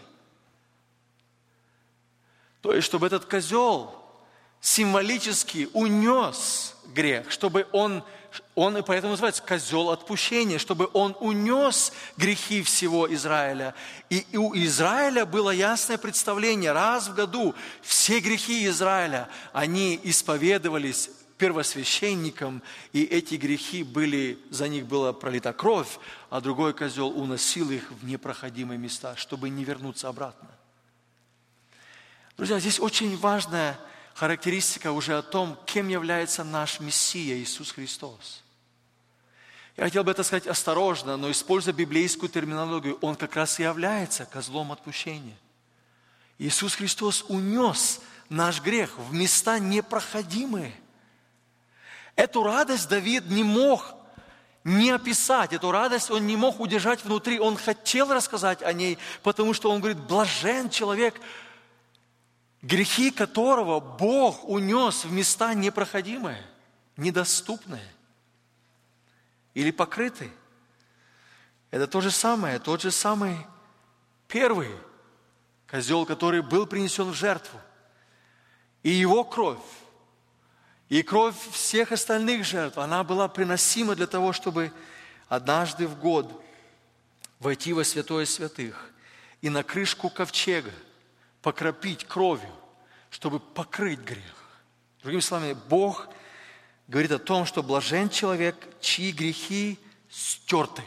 То есть, чтобы этот козел символически унес грех, чтобы он и поэтому называется козел отпущения, чтобы он унес грехи всего Израиля. И у Израиля было ясное представление, раз в году все грехи Израиля, они исповедовались первосвященником, и эти грехи за них была пролита кровь, а другой козел уносил их в непроходимые места, чтобы не вернуться обратно. Друзья, здесь очень важная характеристика уже о том, кем является наш Мессия Иисус Христос. Я хотел бы это сказать осторожно, но используя библейскую терминологию, Он как раз и является козлом отпущения. Иисус Христос унес наш грех в места непроходимые. Эту радость Давид не мог не описать, эту радость он не мог удержать внутри, он хотел рассказать о ней, потому что он говорит, блажен человек, грехи которого Бог унес в места непроходимые, недоступные или покрытые. Это то же самое, тот же самый первый козел, который был принесен в жертву. И его кровь, и кровь всех остальных жертв, она была приносима для того, чтобы однажды в год войти во святое святых и на крышку ковчега покропить кровью, чтобы покрыть грех. Другими словами, Бог говорит о том, что блажен человек, чьи грехи стерты,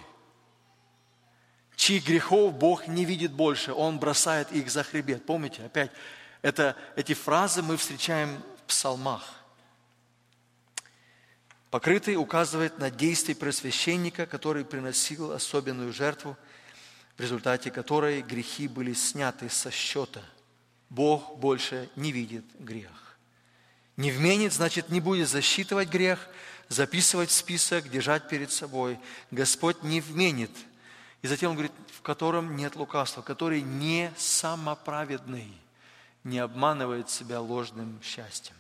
чьих грехов Бог не видит больше, Он бросает их за хребет. Помните, опять, эти фразы мы встречаем в псалмах. Покрытый указывает на действие первосвященника, который приносил особенную жертву, в результате которой грехи были сняты со счета. Бог больше не видит грех. Не вменит, значит, не будет засчитывать грех, записывать в список, держать перед собой. Господь не вменит. И затем Он говорит, в котором нет лукавства, который не самоправедный, не обманывает себя ложным счастьем.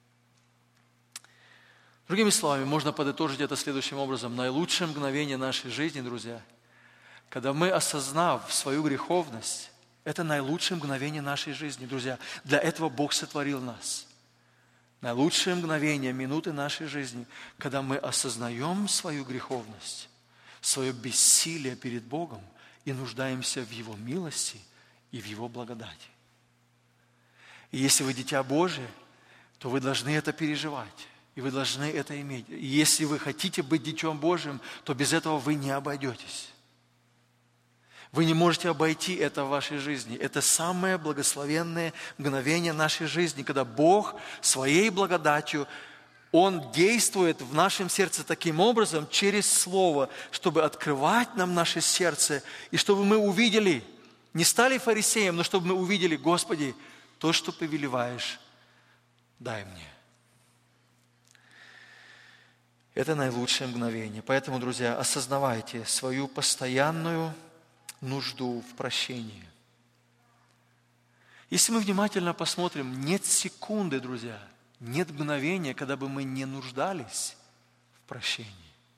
Другими словами, можно подытожить это следующим образом. Наилучшее мгновение нашей жизни, друзья, когда мы, осознав свою греховность, это наилучшее мгновение нашей жизни, друзья. Для этого Бог сотворил нас. Наилучшее мгновение, минуты нашей жизни, когда мы осознаем свою греховность, свое бессилие перед Богом и нуждаемся в Его милости и в Его благодати. И если вы дитя Божие, то вы должны это переживать, и вы должны это иметь. И если вы хотите быть Дитем Божьим, то без этого вы не обойдетесь. Вы не можете обойти это в вашей жизни. Это самое благословенное мгновение нашей жизни, когда Бог своей благодатью, Он действует в нашем сердце таким образом, через Слово, чтобы открывать нам наше сердце, и чтобы мы увидели, не стали фарисеем, но чтобы мы увидели, Господи, то, что повелеваешь, дай мне. Это наилучшее мгновение. Поэтому, друзья, осознавайте свою постоянную нужду в прощении. Если мы внимательно посмотрим, нет секунды, друзья, нет мгновения, когда бы мы не нуждались в прощении.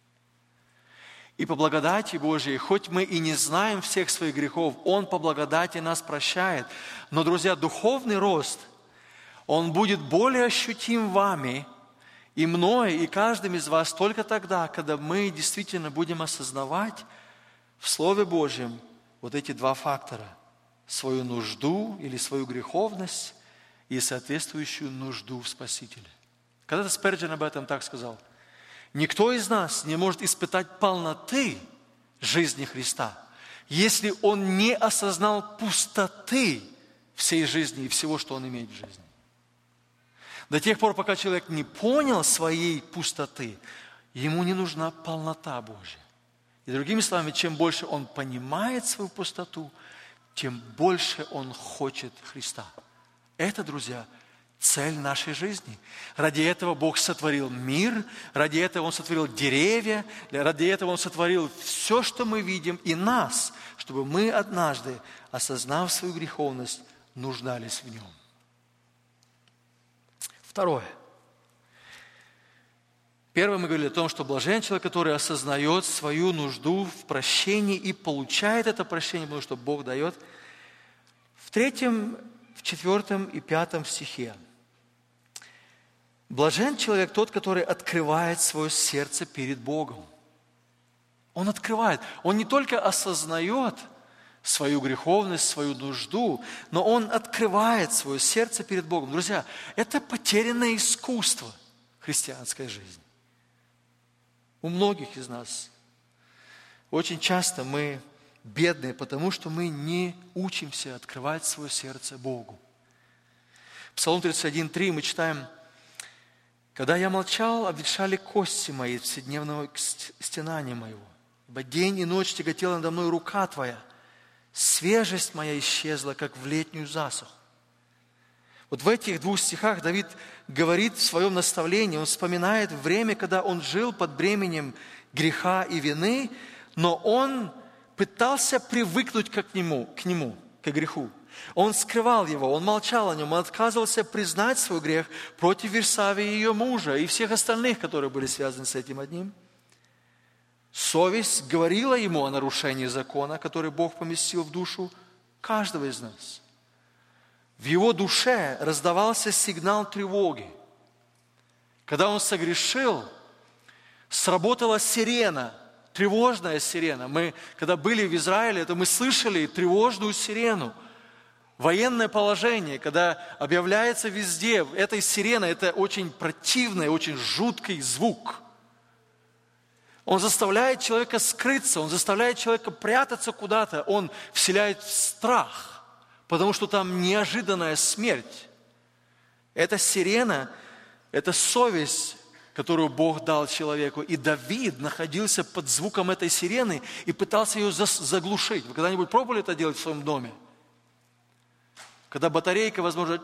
И по благодати Божьей, хоть мы и не знаем всех своих грехов, Он по благодати нас прощает. Но, друзья, духовный рост, он будет более ощутим вами и мной, и каждым из вас только тогда, когда мы действительно будем осознавать в Слове Божьем вот эти два фактора. Свою нужду или свою греховность и соответствующую нужду в Спасителе. Когда-то Спurgeon об этом так сказал. Никто из нас не может испытать полноты жизни Христа, если он не осознал пустоты всей жизни и всего, что он имеет в жизни. До тех пор, пока человек не понял своей пустоты, ему не нужна полнота Божья. И другими словами, чем больше он понимает свою пустоту, тем больше он хочет Христа. Это, друзья, цель нашей жизни. Ради этого Бог сотворил мир, ради этого Он сотворил деревья, ради этого Он сотворил все, что мы видим, и нас, чтобы мы однажды, осознав свою греховность, нуждались в Нем. Второе. Первое, мы говорили о том, что блажен человек, который осознает свою нужду в прощении и получает это прощение, потому что Бог дает. В 3, в 4 и 5 стихе. Блажен человек тот, который открывает свое сердце перед Богом. Он открывает. Он не только осознает свою греховность, свою нужду, но он открывает свое сердце перед Богом. Друзья, это потерянное искусство христианской жизни. У многих из нас очень часто мы бедные, потому что мы не учимся открывать свое сердце Богу. Псалом 31:3 мы читаем: «Когда я молчал, обветшали кости мои от вседневного стенания моего, ибо день и ночь тяготела надо мной рука Твоя, свежесть моя исчезла, как в летнюю засуху». Вот в этих 2 стихах Давид говорит в своем наставлении, он вспоминает время, когда он жил под бременем греха и вины, но он пытался привыкнуть к греху. Он скрывал его, он молчал о нем, он отказывался признать свой грех против Версавии и ее мужа и всех остальных, которые были связаны с этим одним. Совесть говорила ему о нарушении закона, который Бог поместил в душу каждого из нас. В его душе раздавался сигнал тревоги. Когда он согрешил, сработала сирена, тревожная сирена. Мы, когда были в Израиле, это мы слышали тревожную сирену. Военное положение, когда объявляется везде, этой сиреной, это очень противный, очень жуткий звук. Он заставляет человека скрыться, он заставляет человека прятаться куда-то, он вселяет страх, потому что там неожиданная смерть. Эта сирена, это совесть, которую Бог дал человеку. И Давид находился под звуком этой сирены и пытался ее заглушить. Вы когда-нибудь пробовали это делать в своем доме? Когда батарейка, возможно,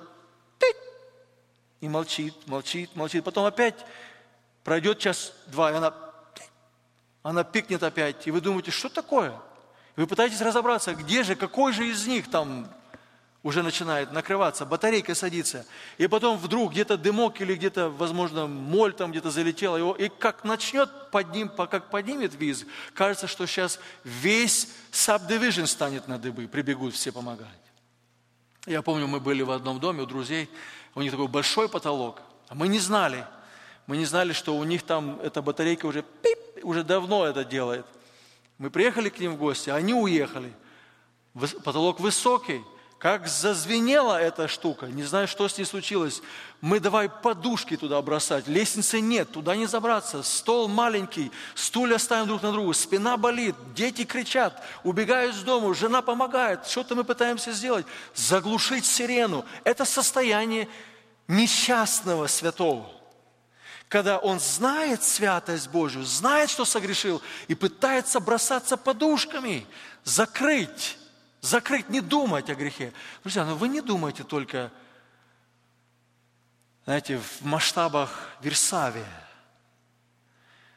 и молчит, потом опять пройдет час-два, и она пикнет опять, и вы думаете, что такое? И вы пытаетесь разобраться, где же, какой же из них там уже начинает накрываться, батарейка садится, и потом вдруг где-то дымок или где-то, возможно, моль там где-то залетела, и как начнет как поднимет визг, кажется, что сейчас весь subdivision станет на дыбы, прибегут все помогать. Я помню, мы были в одном доме у друзей, у них такой большой потолок, а мы не знали, что у них там эта батарейка уже давно это делает. Мы приехали к ним в гости, а они уехали. Потолок высокий, как зазвенела эта штука, не знаю, что с ней случилось. Мы давай подушки туда бросать, лестницы нет, туда не забраться, стол маленький, стулья ставим друг на друга, спина болит, дети кричат, убегают с дома, жена помогает, что-то мы пытаемся сделать, заглушить сирену. Это состояние несчастного святого, когда он знает святость Божию, знает, что согрешил, и пытается бросаться подушками, закрыть, не думать о грехе. Друзья, но вы не думайте только, знаете, в масштабах Версавия.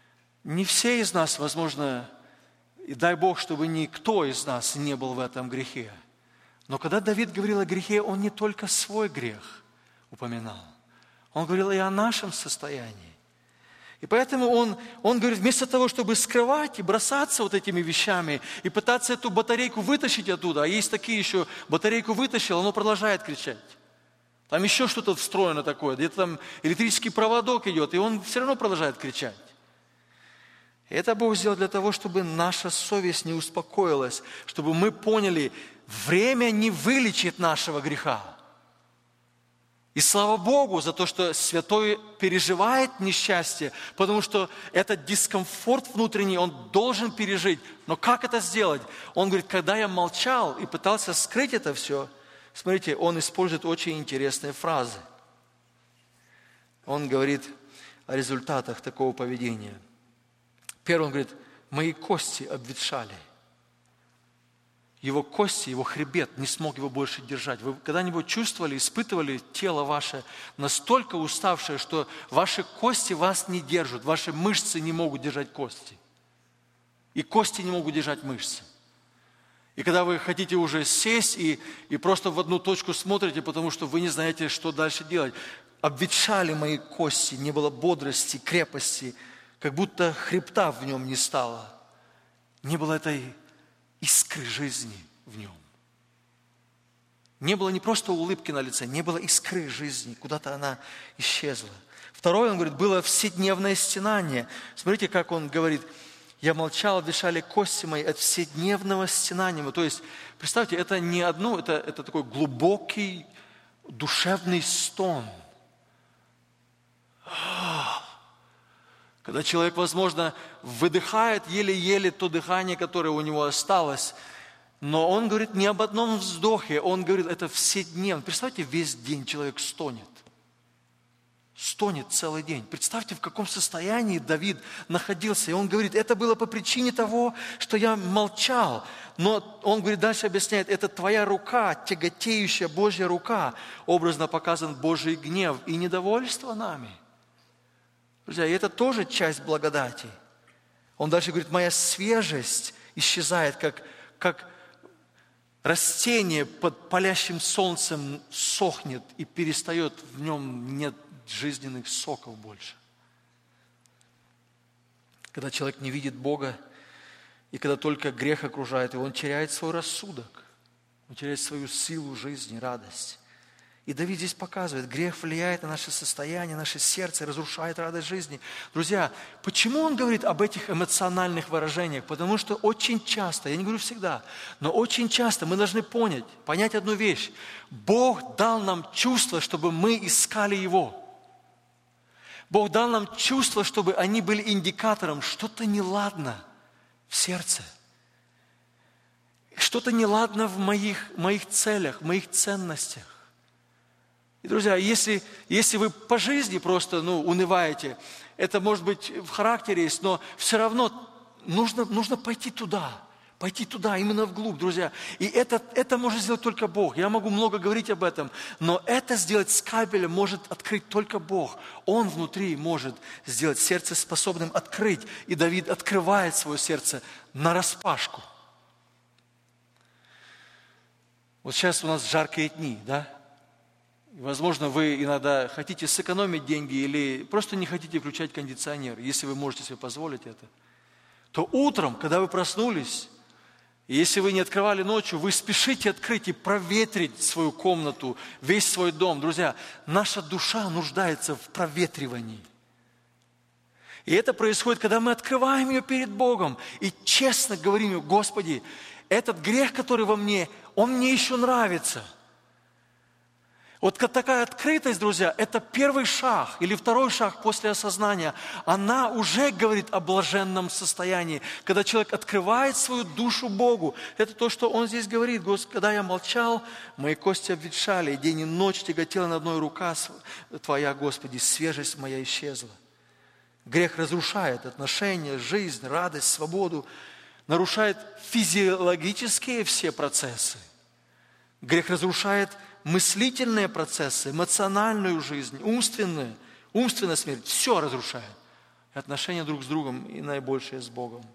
Не все из нас, возможно, и дай Бог, чтобы никто из нас не был в этом грехе. Но когда Давид говорил о грехе, он не только свой грех упоминал. Он говорил и о нашем состоянии. И поэтому он говорит, вместо того, чтобы скрывать и бросаться вот этими вещами, и пытаться эту батарейку вытащить оттуда, а есть такие еще, батарейку вытащил, оно продолжает кричать. Там еще что-то встроено такое, где-то там электрический проводок идет, и он все равно продолжает кричать. И это Бог сделал для того, чтобы наша совесть не успокоилась, чтобы мы поняли, время не вылечит нашего греха. И слава Богу за то, что святой переживает несчастье, потому что этот дискомфорт внутренний он должен пережить. Но как это сделать? Он говорит, когда я молчал и пытался скрыть это все, смотрите, он использует очень интересные фразы. Он говорит о результатах такого поведения. Первый, он говорит, мои кости обветшали. Его кости, его хребет не смог его больше держать. Вы когда-нибудь чувствовали, испытывали тело ваше настолько уставшее, что ваши кости вас не держат, ваши мышцы не могут держать кости. И кости не могут держать мышцы. И когда вы хотите уже сесть и просто в одну точку смотрите, потому что вы не знаете, что дальше делать. Обветшали мои кости, не было бодрости, крепости, как будто хребта в нем не стало. Не было этой искры жизни в нем. Не было не просто улыбки на лице, не было искры жизни, куда-то она исчезла. Второе, он говорит, было вседневное стенание. Смотрите, как он говорит, я молчал, дышали кости мои от вседневного стенания. То есть, представьте, это не одно, это такой глубокий душевный стон. Когда человек, возможно, выдыхает еле-еле то дыхание, которое у него осталось, но он говорит не об одном вздохе, он говорит, это вседневно. Представьте, весь день человек стонет. Стонет целый день. Представьте, в каком состоянии Давид находился. И он говорит, это было по причине того, что я молчал. Но он говорит, дальше объясняет, это твоя рука, тяготеющая Божья рука. Образно показан Божий гнев и недовольство нами. Друзья, и это тоже часть благодати. Он дальше говорит, моя свежесть исчезает, как растение под палящим солнцем сохнет и перестает, в нем нет жизненных соков больше. Когда человек не видит Бога, и когда только грех окружает его, он теряет свой рассудок, он теряет свою силу жизни, радость. И Давид здесь показывает, грех влияет на наше состояние, наше сердце, разрушает радость жизни. Друзья, почему он говорит об этих эмоциональных выражениях? Потому что очень часто, я не говорю всегда, но очень часто мы должны понять одну вещь. Бог дал нам чувство, чтобы мы искали Его. Бог дал нам чувства, чтобы они были индикатором, что-то неладно в сердце. Что-то неладно в моих целях, в моих ценностях. И, друзья, если вы по жизни просто унываете, это может быть в характере есть, но все равно нужно пойти туда, именно вглубь, друзья. И это может сделать только Бог. Я могу много говорить об этом, но это сделать скальпелем может открыть только Бог. Он внутри может сделать сердце способным открыть. И Давид открывает свое сердце нараспашку. Вот сейчас у нас жаркие дни, да? Возможно, вы иногда хотите сэкономить деньги или просто не хотите включать кондиционер, если вы можете себе позволить это. То утром, когда вы проснулись, и если вы не открывали ночью, вы спешите открыть и проветрить свою комнату, весь свой дом. Друзья, наша душа нуждается в проветривании. И это происходит, когда мы открываем ее перед Богом и честно говорим ему, Господи, этот грех, который во мне, он мне еще нравится. Вот такая открытость, друзья, это первый шаг или второй шаг после осознания. Она уже говорит о блаженном состоянии. Когда человек открывает свою душу Богу, это то, что он здесь говорит. Когда я молчал, мои кости обветшали, и день и ночь тяготела на одной рука Твоя, Господи, свежесть моя исчезла. Грех разрушает отношения, жизнь, радость, свободу, нарушает физиологические все процессы. Грех разрушает мыслительные процессы, эмоциональную жизнь, умственная смерть, все разрушает. и отношения друг с другом, и наибольшее с Богом.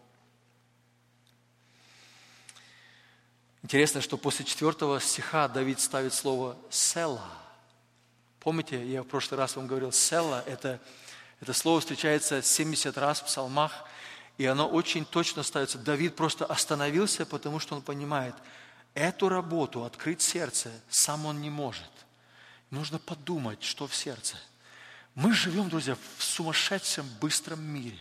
Интересно, что после 4 стиха Давид ставит слово «села». Помните, я в прошлый раз вам говорил, «села» – это слово встречается 70 раз в псалмах, и оно очень точно ставится. Давид просто остановился, потому что он понимает, эту работу, открыть сердце, сам он не может. Нужно подумать, что в сердце. Мы живем, друзья, в сумасшедшем быстром мире.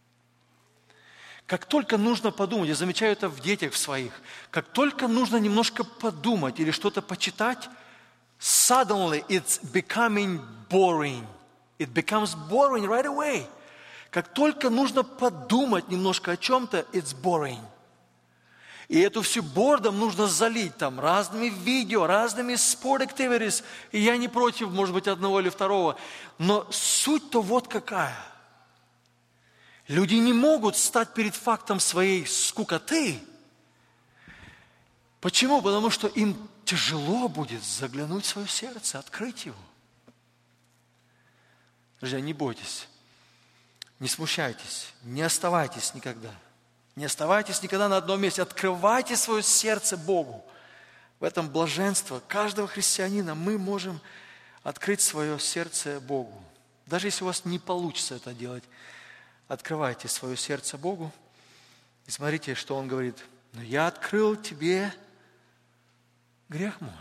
Как только нужно подумать, я замечаю это в детях в своих, как только нужно немножко подумать или что-то почитать, suddenly it's becoming boring. It becomes boring right away. Как только нужно подумать немножко о чем-то, it's boring. И эту всю бордом нужно залить там разными видео, разными sport activities. И я не против, может быть, одного или второго. Но суть-то вот какая. Люди не могут стать перед фактом своей скукоты. Почему? Потому что им тяжело будет заглянуть в свое сердце, открыть его. Друзья, не бойтесь, не смущайтесь, не оставайтесь никогда. Не оставайтесь никогда на одном месте. Открывайте свое сердце Богу. В этом блаженство каждого христианина. Мы можем открыть свое сердце Богу. Даже если у вас не получится это делать, открывайте свое сердце Богу. И смотрите, что Он говорит. Но я открыл тебе грех мой.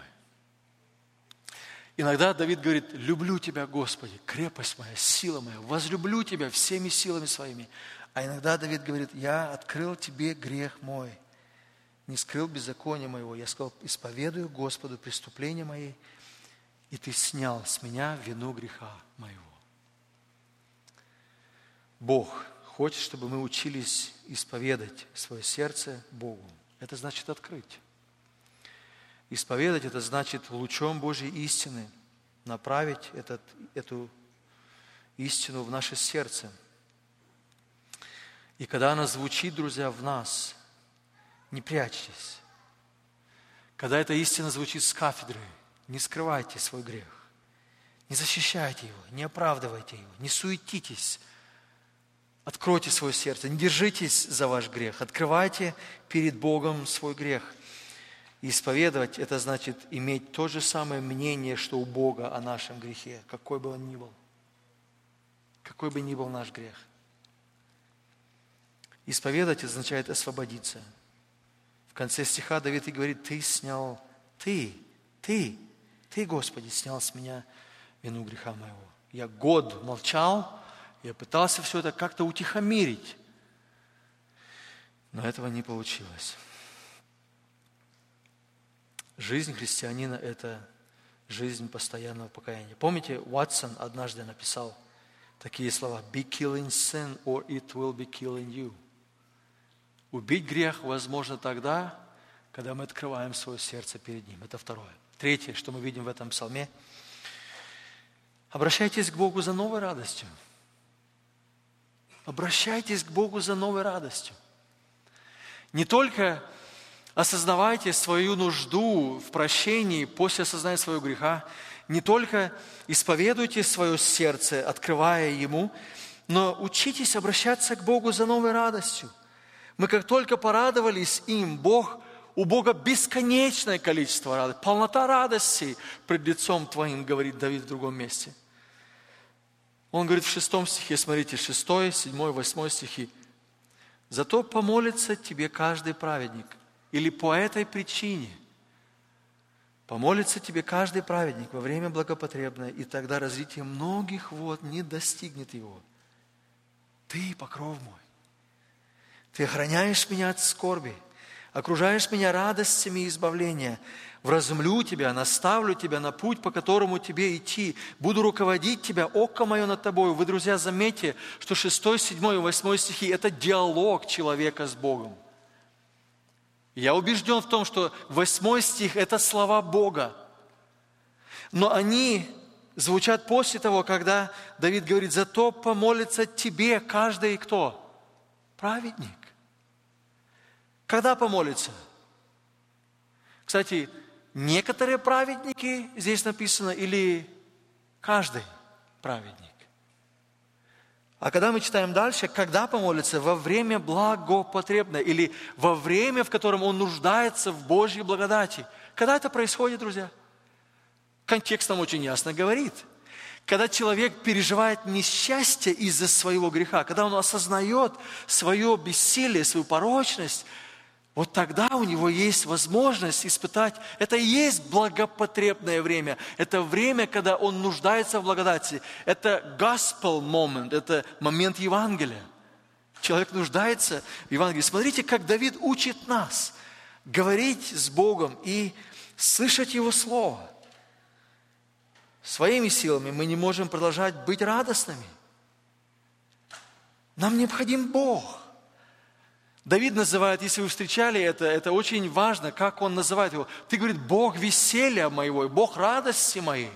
Иногда Давид говорит, люблю тебя, Господи, крепость моя, сила моя, возлюблю тебя всеми силами своими. А иногда Давид говорит, я открыл тебе грех мой, не скрыл беззакония моего. Я сказал, исповедую Господу преступления мои, и ты снял с меня вину греха моего. Бог хочет, чтобы мы учились исповедать свое сердце Богу. Это значит открыть. Исповедать – это значит лучом Божьей истины направить эту истину в наше сердце. И когда она звучит, друзья, в нас, не прячьтесь. Когда эта истина звучит с кафедры, не скрывайте свой грех, не защищайте его, не оправдывайте его, не суетитесь. Откройте свое сердце, не держитесь за ваш грех, открывайте перед Богом свой грех. И исповедовать – это значит иметь то же самое мнение, что у Бога о нашем грехе, какой бы он ни был. Какой бы ни был наш грех. Исповедать означает освободиться. В конце стиха Давид и говорит, ты, Господи, снял с меня вину греха моего. Я год молчал, я пытался все это как-то утихомирить, но этого не получилось. Жизнь христианина – это жизнь постоянного покаяния. Помните, Уотсон однажды написал такие слова, «Be killing sin, or it will be killing you». Убить грех возможно тогда, когда мы открываем свое сердце перед Ним. Это второе. Третье, что мы видим в этом псалме. Обращайтесь к Богу за новой радостью. Обращайтесь к Богу за новой радостью. Не только осознавайте свою нужду в прощении после осознания своего греха, не только исповедуйте свое сердце, открывая Ему, но учитесь обращаться к Богу за новой радостью. Мы как только порадовались им, у Бога бесконечное количество радости, полнота радости пред лицом Твоим, говорит Давид в другом месте. Он говорит в 6 стихе, смотрите, 6, 7, 8 стихи. «Зато помолится тебе каждый праведник». Или по этой причине помолится тебе каждый праведник во время благопотребное, и тогда разлитие многих вод не достигнет его. Ты покров мой. Ты охраняешь меня от скорби, окружаешь меня радостями избавления. Вразумлю тебя, наставлю тебя на путь, по которому тебе идти. Буду руководить тебя, око мое над тобою. Вы, друзья, заметьте, что 6, 7 и 8 стихи – это диалог человека с Богом. Я убежден в том, что 8 стих – это слова Бога. Но они звучат после того, когда Давид говорит, «Зато помолится тебе каждый кто? Праведник». Когда помолится? Кстати, некоторые праведники здесь написано или каждый праведник? А когда мы читаем дальше, когда помолится? Во время благопотребное, или во время, в котором он нуждается в Божьей благодати. Когда это происходит, друзья? Контекст нам очень ясно говорит. Когда человек переживает несчастье из-за своего греха, когда он осознает свое бессилие, свою порочность, вот тогда у него есть возможность испытать. Это и есть благопотребное время. Это время, когда он нуждается в благодати. Это gospel moment, это момент Евангелия. Человек нуждается в Евангелии. Смотрите, как Давид учит нас говорить с Богом и слышать Его Слово. Своими силами мы не можем продолжать быть радостными. Нам необходим Бог. Давид называет, если вы встречали это очень важно, как он называет его. Ты, говорит, Бог веселья моего, Бог радости моей.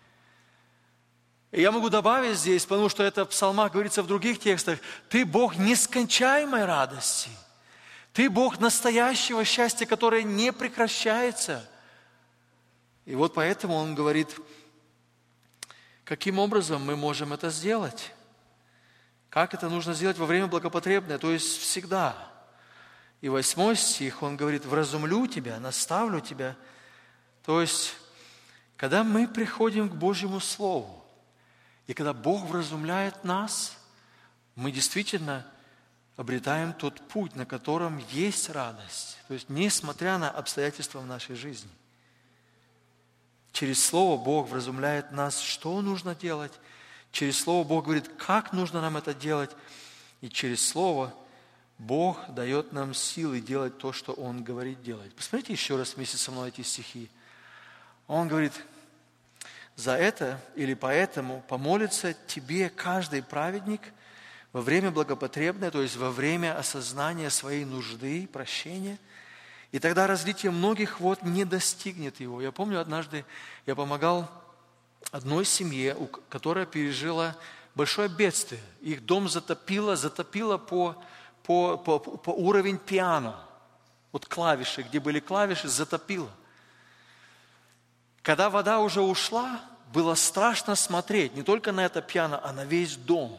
И я могу добавить здесь, потому что это в псалмах говорится в других текстах. Ты Бог нескончаемой радости. Ты Бог настоящего счастья, которое не прекращается. И вот поэтому он говорит, каким образом мы можем это сделать? Как это нужно сделать во время благопотребное, то есть всегда. И 8 стих, он говорит, вразумлю тебя, наставлю тебя. То есть, когда мы приходим к Божьему Слову, и когда Бог вразумляет нас, мы действительно обретаем тот путь, на котором есть радость. То есть, несмотря на обстоятельства в нашей жизни. Через Слово Бог вразумляет нас, что нужно делать. Через Слово Бог говорит, как нужно нам это делать. И через Слово Бог дает нам силы делать то, что Он говорит делать. Посмотрите еще раз вместе со мной эти стихи. Он говорит, за это или поэтому помолится тебе каждый праведник во время благопотребное, то есть во время осознания своей нужды, прощения, и тогда разлитие многих вод не достигнет его. Я помню, однажды я помогал одной семье, которая пережила большое бедствие. Их дом затопило по уровень пиано. Вот клавиши, где были клавиши, затопило. Когда вода уже ушла, было страшно смотреть не только на это пиано, а на весь дом.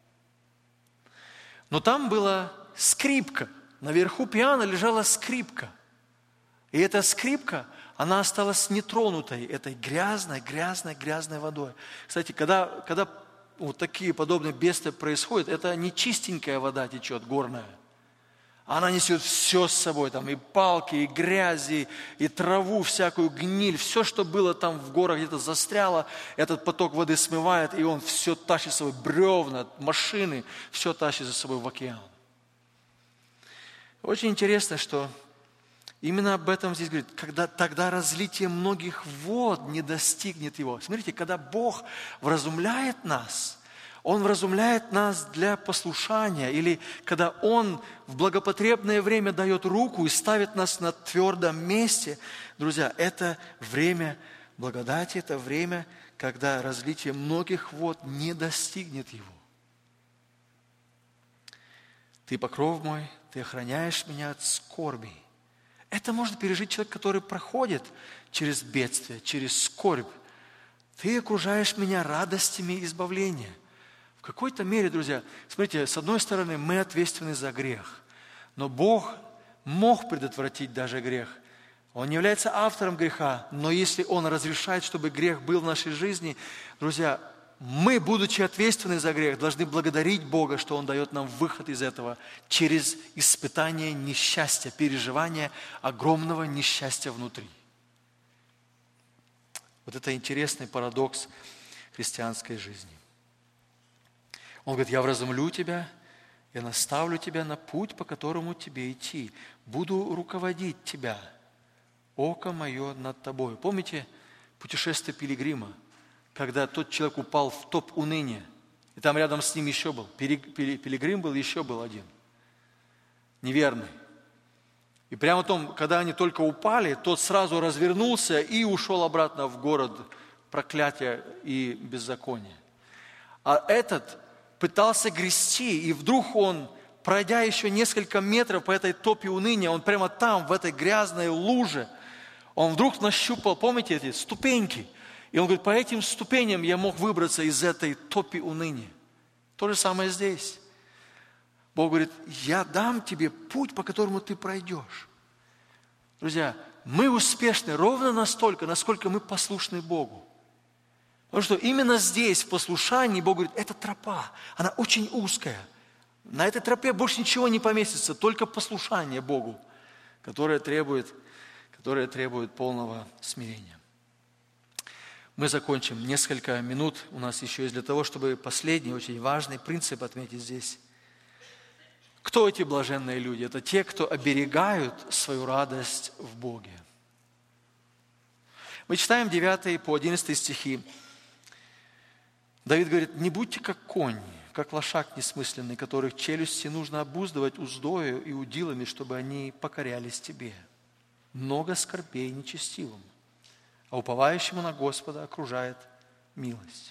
Но там была скрипка. Наверху пиано лежала скрипка. И эта скрипка, она осталась нетронутой этой грязной водой. Кстати, когда вот такие подобные бедствия происходят, это не чистенькая вода течет, горная. Она несет все с собой, там и палки, и грязи, и траву, всякую гниль. Все, что было там в горах, где-то застряло, этот поток воды смывает, и он все тащит с собой, бревна, машины, все тащит за собой в океан. Очень интересно, что именно об этом здесь говорит, когда тогда разлитие многих вод не достигнет его. Смотрите, когда Бог вразумляет нас, Он вразумляет нас для послушания, или когда Он в благопотребное время дает руку и ставит нас на твердом месте, друзья, это время благодати, это время, когда разлитие многих вод не достигнет его. Ты покров мой, ты охраняешь меня от скорби. Это может пережить человек, который проходит через бедствие, через скорбь. Ты окружаешь меня радостями избавления. В какой-то мере, друзья, смотрите, с одной стороны, мы ответственны за грех, но Бог мог предотвратить даже грех. Он не является автором греха, но если Он разрешает, чтобы грех был в нашей жизни, друзья, мы, будучи ответственны за грех, должны благодарить Бога, что Он дает нам выход из этого через испытание несчастья, переживание огромного несчастья внутри. Вот это интересный парадокс христианской жизни. Он говорит, я вразумлю тебя, я наставлю тебя на путь, по которому тебе идти. Буду руководить тебя, око мое над тобой. Помните путешествие пилигрима, когда тот человек упал в топ уныния, и там рядом с ним еще был, пилигрим был, еще был один, неверный. И прямо том, когда они только упали, тот сразу развернулся и ушел обратно в город проклятия и беззакония. А этот пытался грести, и вдруг он, пройдя еще несколько метров по этой топе уныния, он прямо там, в этой грязной луже, он вдруг нащупал, помните эти ступеньки? И он говорит, по этим ступеням я мог выбраться из этой топи уныния. То же самое здесь. Бог говорит, я дам тебе путь, по которому ты пройдешь. Друзья, мы успешны ровно настолько, насколько мы послушны Богу. Потому что именно здесь, в послушании, Бог говорит, это тропа, она очень узкая. На этой тропе больше ничего не поместится, только послушание Богу, которое требует полного смирения. Мы закончим. Несколько минут у нас еще есть для того, чтобы последний, очень важный принцип отметить здесь. Кто эти блаженные люди? Это те, кто оберегают свою радость в Боге. Мы читаем 9 по 11 стихи. Давид говорит, не будьте как конь, как лошак несмысленный, которых челюсти нужно обуздывать уздою и удилами, чтобы они покорялись тебе. Много скорбей нечестивым, а уповающему на Господа окружает милость.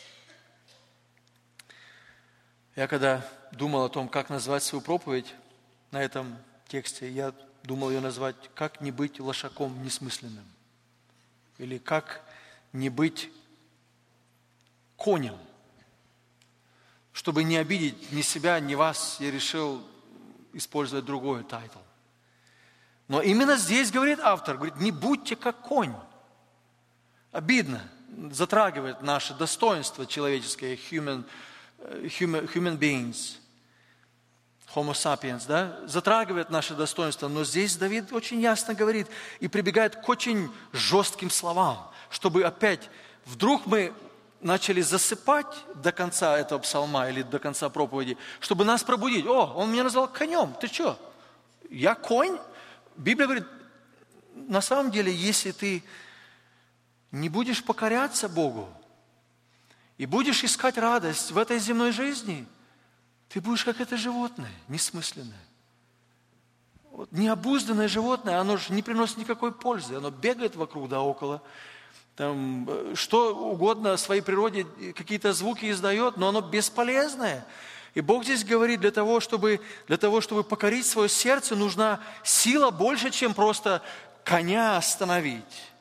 Я когда думал о том, как назвать свою проповедь на этом тексте, я думал ее назвать «Как не быть лошаком несмысленным» или «Как не быть конем». Чтобы не обидеть ни себя, ни вас, я решил использовать другой тайтл. Но именно здесь говорит автор, говорит, не будьте как конь. Обидно, затрагивает наше достоинство человеческое, human beings, homo sapiens, да, затрагивает наше достоинство. Но здесь Давид очень ясно говорит и прибегает к очень жестким словам, чтобы опять, вдруг мы начали засыпать до конца этого псалма или до конца проповеди, чтобы нас пробудить. О, он меня назвал конем, ты что? Я конь? Библия говорит, на самом деле, если ты не будешь покоряться Богу и будешь искать радость в этой земной жизни, ты будешь как это животное, несмысленное. Вот, необузданное животное, оно же не приносит никакой пользы, оно бегает вокруг да около, там, что угодно своей природе, какие-то звуки издает, но оно бесполезное. И Бог здесь говорит, для того, чтобы покорить свое сердце, нужна сила больше, чем просто коня остановить.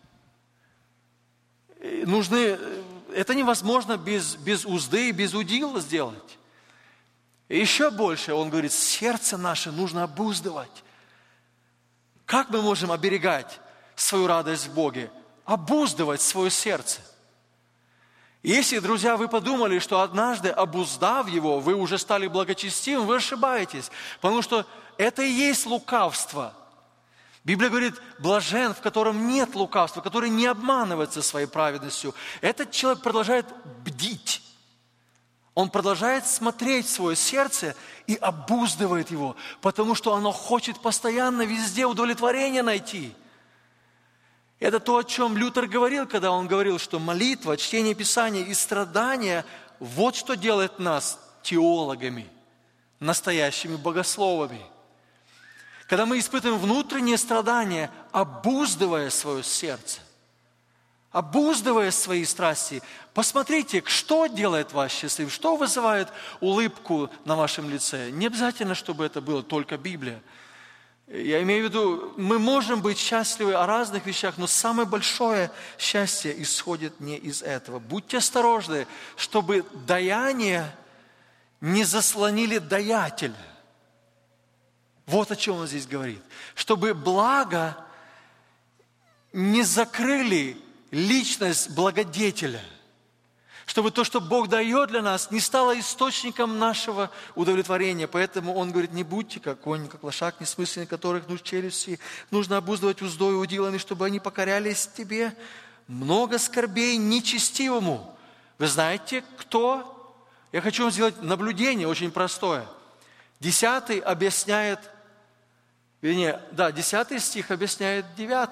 Это невозможно без узды и без удила сделать. И еще больше, он говорит, сердце наше нужно обуздывать. Как мы можем оберегать свою радость в Боге? Обуздывать свое сердце. Если, друзья, вы подумали, что однажды, обуздав его, вы уже стали благочестивым, вы ошибаетесь. Потому что это и есть лукавство. Библия говорит, блажен, в котором нет лукавства, который не обманывается своей праведностью. Этот человек продолжает бдить. Он продолжает смотреть в свое сердце и обуздывает его, потому что оно хочет постоянно везде удовлетворение найти. Это то, о чем Лютер говорил, когда он говорил, что молитва, чтение Писания и страдания – вот что делает нас теологами, настоящими богословами. Когда мы испытываем внутренние страдания, обуздывая свое сердце, обуздывая свои страсти, посмотрите, что делает вас счастливым, что вызывает улыбку на вашем лице. Не обязательно, чтобы это было только Библия. Я имею в виду, мы можем быть счастливы о разных вещах, но самое большое счастье исходит не из этого. Будьте осторожны, чтобы даяние не заслонили даятеля. Вот о чем он здесь говорит. Чтобы благо не закрыли личность благодетеля. Чтобы то, что Бог дает для нас, не стало источником нашего удовлетворения. Поэтому он говорит, не будьте как конь, как лошак, несмысленный, которых челюсти нужно обуздывать уздой удилами, чтобы они покорялись тебе. Много скорбей нечестивому. Вы знаете, кто? Я хочу вам сделать наблюдение очень простое. 10 объясняет, 10 стих объясняет 9.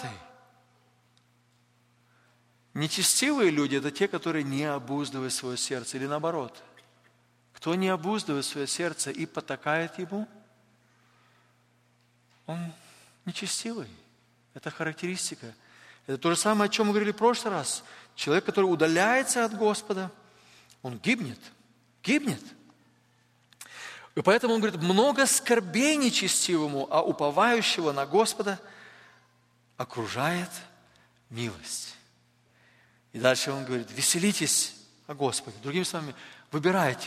Нечестивые люди – это те, которые не обуздывают свое сердце. Или наоборот, кто не обуздывает свое сердце и потакает ему, он нечестивый. Это характеристика. Это то же самое, о чем мы говорили в прошлый раз. Человек, который удаляется от Господа, он гибнет. Гибнет. И поэтому он говорит, много скорбей нечестивому, а уповающего на Господа окружает милость. И дальше он говорит, веселитесь о Господе. Другими словами, выбирайте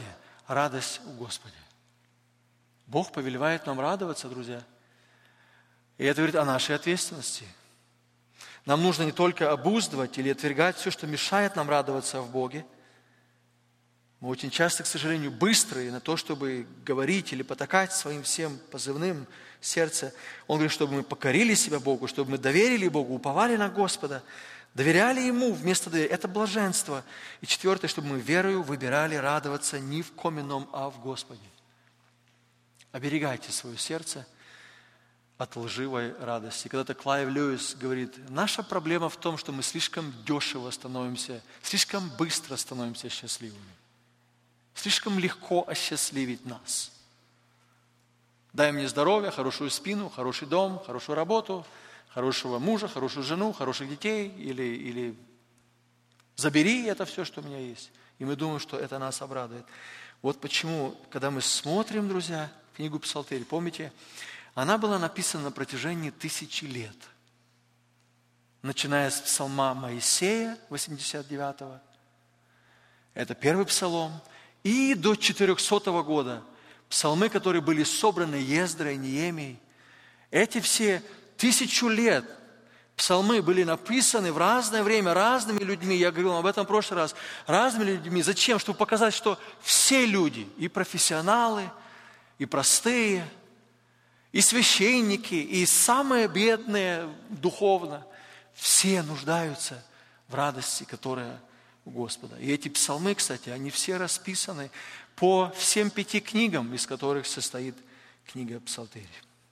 радость в Господе. Бог повелевает нам радоваться, друзья. И это говорит о нашей ответственности. Нам нужно не только обуздывать или отвергать все, что мешает нам радоваться в Боге. Мы очень часто, к сожалению, быстрые на то, чтобы говорить или потакать своим всем позывным сердце. Он говорит, чтобы мы покорили себя Богу, чтобы мы доверили Богу, уповали на Господа, доверяли Ему вместо доверия. Это блаженство. И четвертое, чтобы мы верою выбирали радоваться не в ком ином, а в Господе. Оберегайте свое сердце от лживой радости. Когда-то Клайв Льюис говорит, наша проблема в том, что мы слишком дешево становимся, слишком быстро становимся счастливыми. Слишком легко осчастливить нас. Дай мне здоровье, хорошую спину, хороший дом, хорошую работу, хорошего мужа, хорошую жену, хороших детей, или забери это все, что у меня есть. И мы думаем, что это нас обрадует. Вот почему, когда мы смотрим, друзья, книгу Псалтырь, помните, она была написана на протяжении 1000 лет. Начиная с псалма Моисея, 89-го, это первый псалом, и до 400 года псалмы, которые были собраны Ездрой, Неемией. Эти все 1000 лет псалмы были написаны в разное время разными людьми. Я говорил об этом в прошлый раз. Разными людьми. Зачем? Чтобы показать, что все люди, и профессионалы, и простые, и священники, и самые бедные духовно, все нуждаются в радости, которая у Господа. И эти псалмы, кстати, они все расписаны по всем 5 книгам, из которых состоит книга Псалтырь.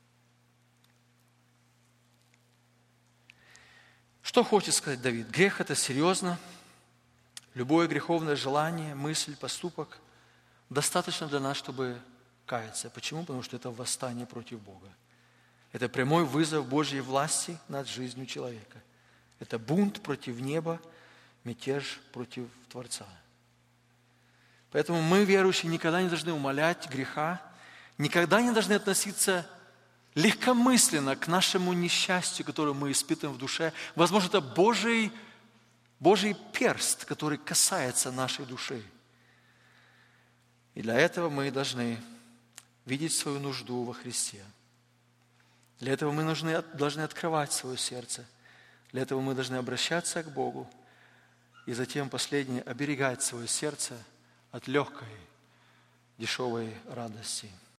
Что хочет сказать Давид? Грех – это серьезно. Любое греховное желание, мысль, поступок достаточно для нас, чтобы каяться. Почему? Потому что это восстание против Бога. Это прямой вызов Божьей власти над жизнью человека. Это бунт против неба, мятеж против Творца. Поэтому мы, верующие, никогда не должны умалять греха, никогда не должны относиться легкомысленно к нашему несчастью, которое мы испытываем в душе. Возможно, это Божий перст, который касается нашей души. И для этого мы должны видеть свою нужду во Христе. Для этого мы должны открывать свое сердце. Для этого мы должны обращаться к Богу. И затем, последнее, оберегать свое сердце от легкой, дешевой радости.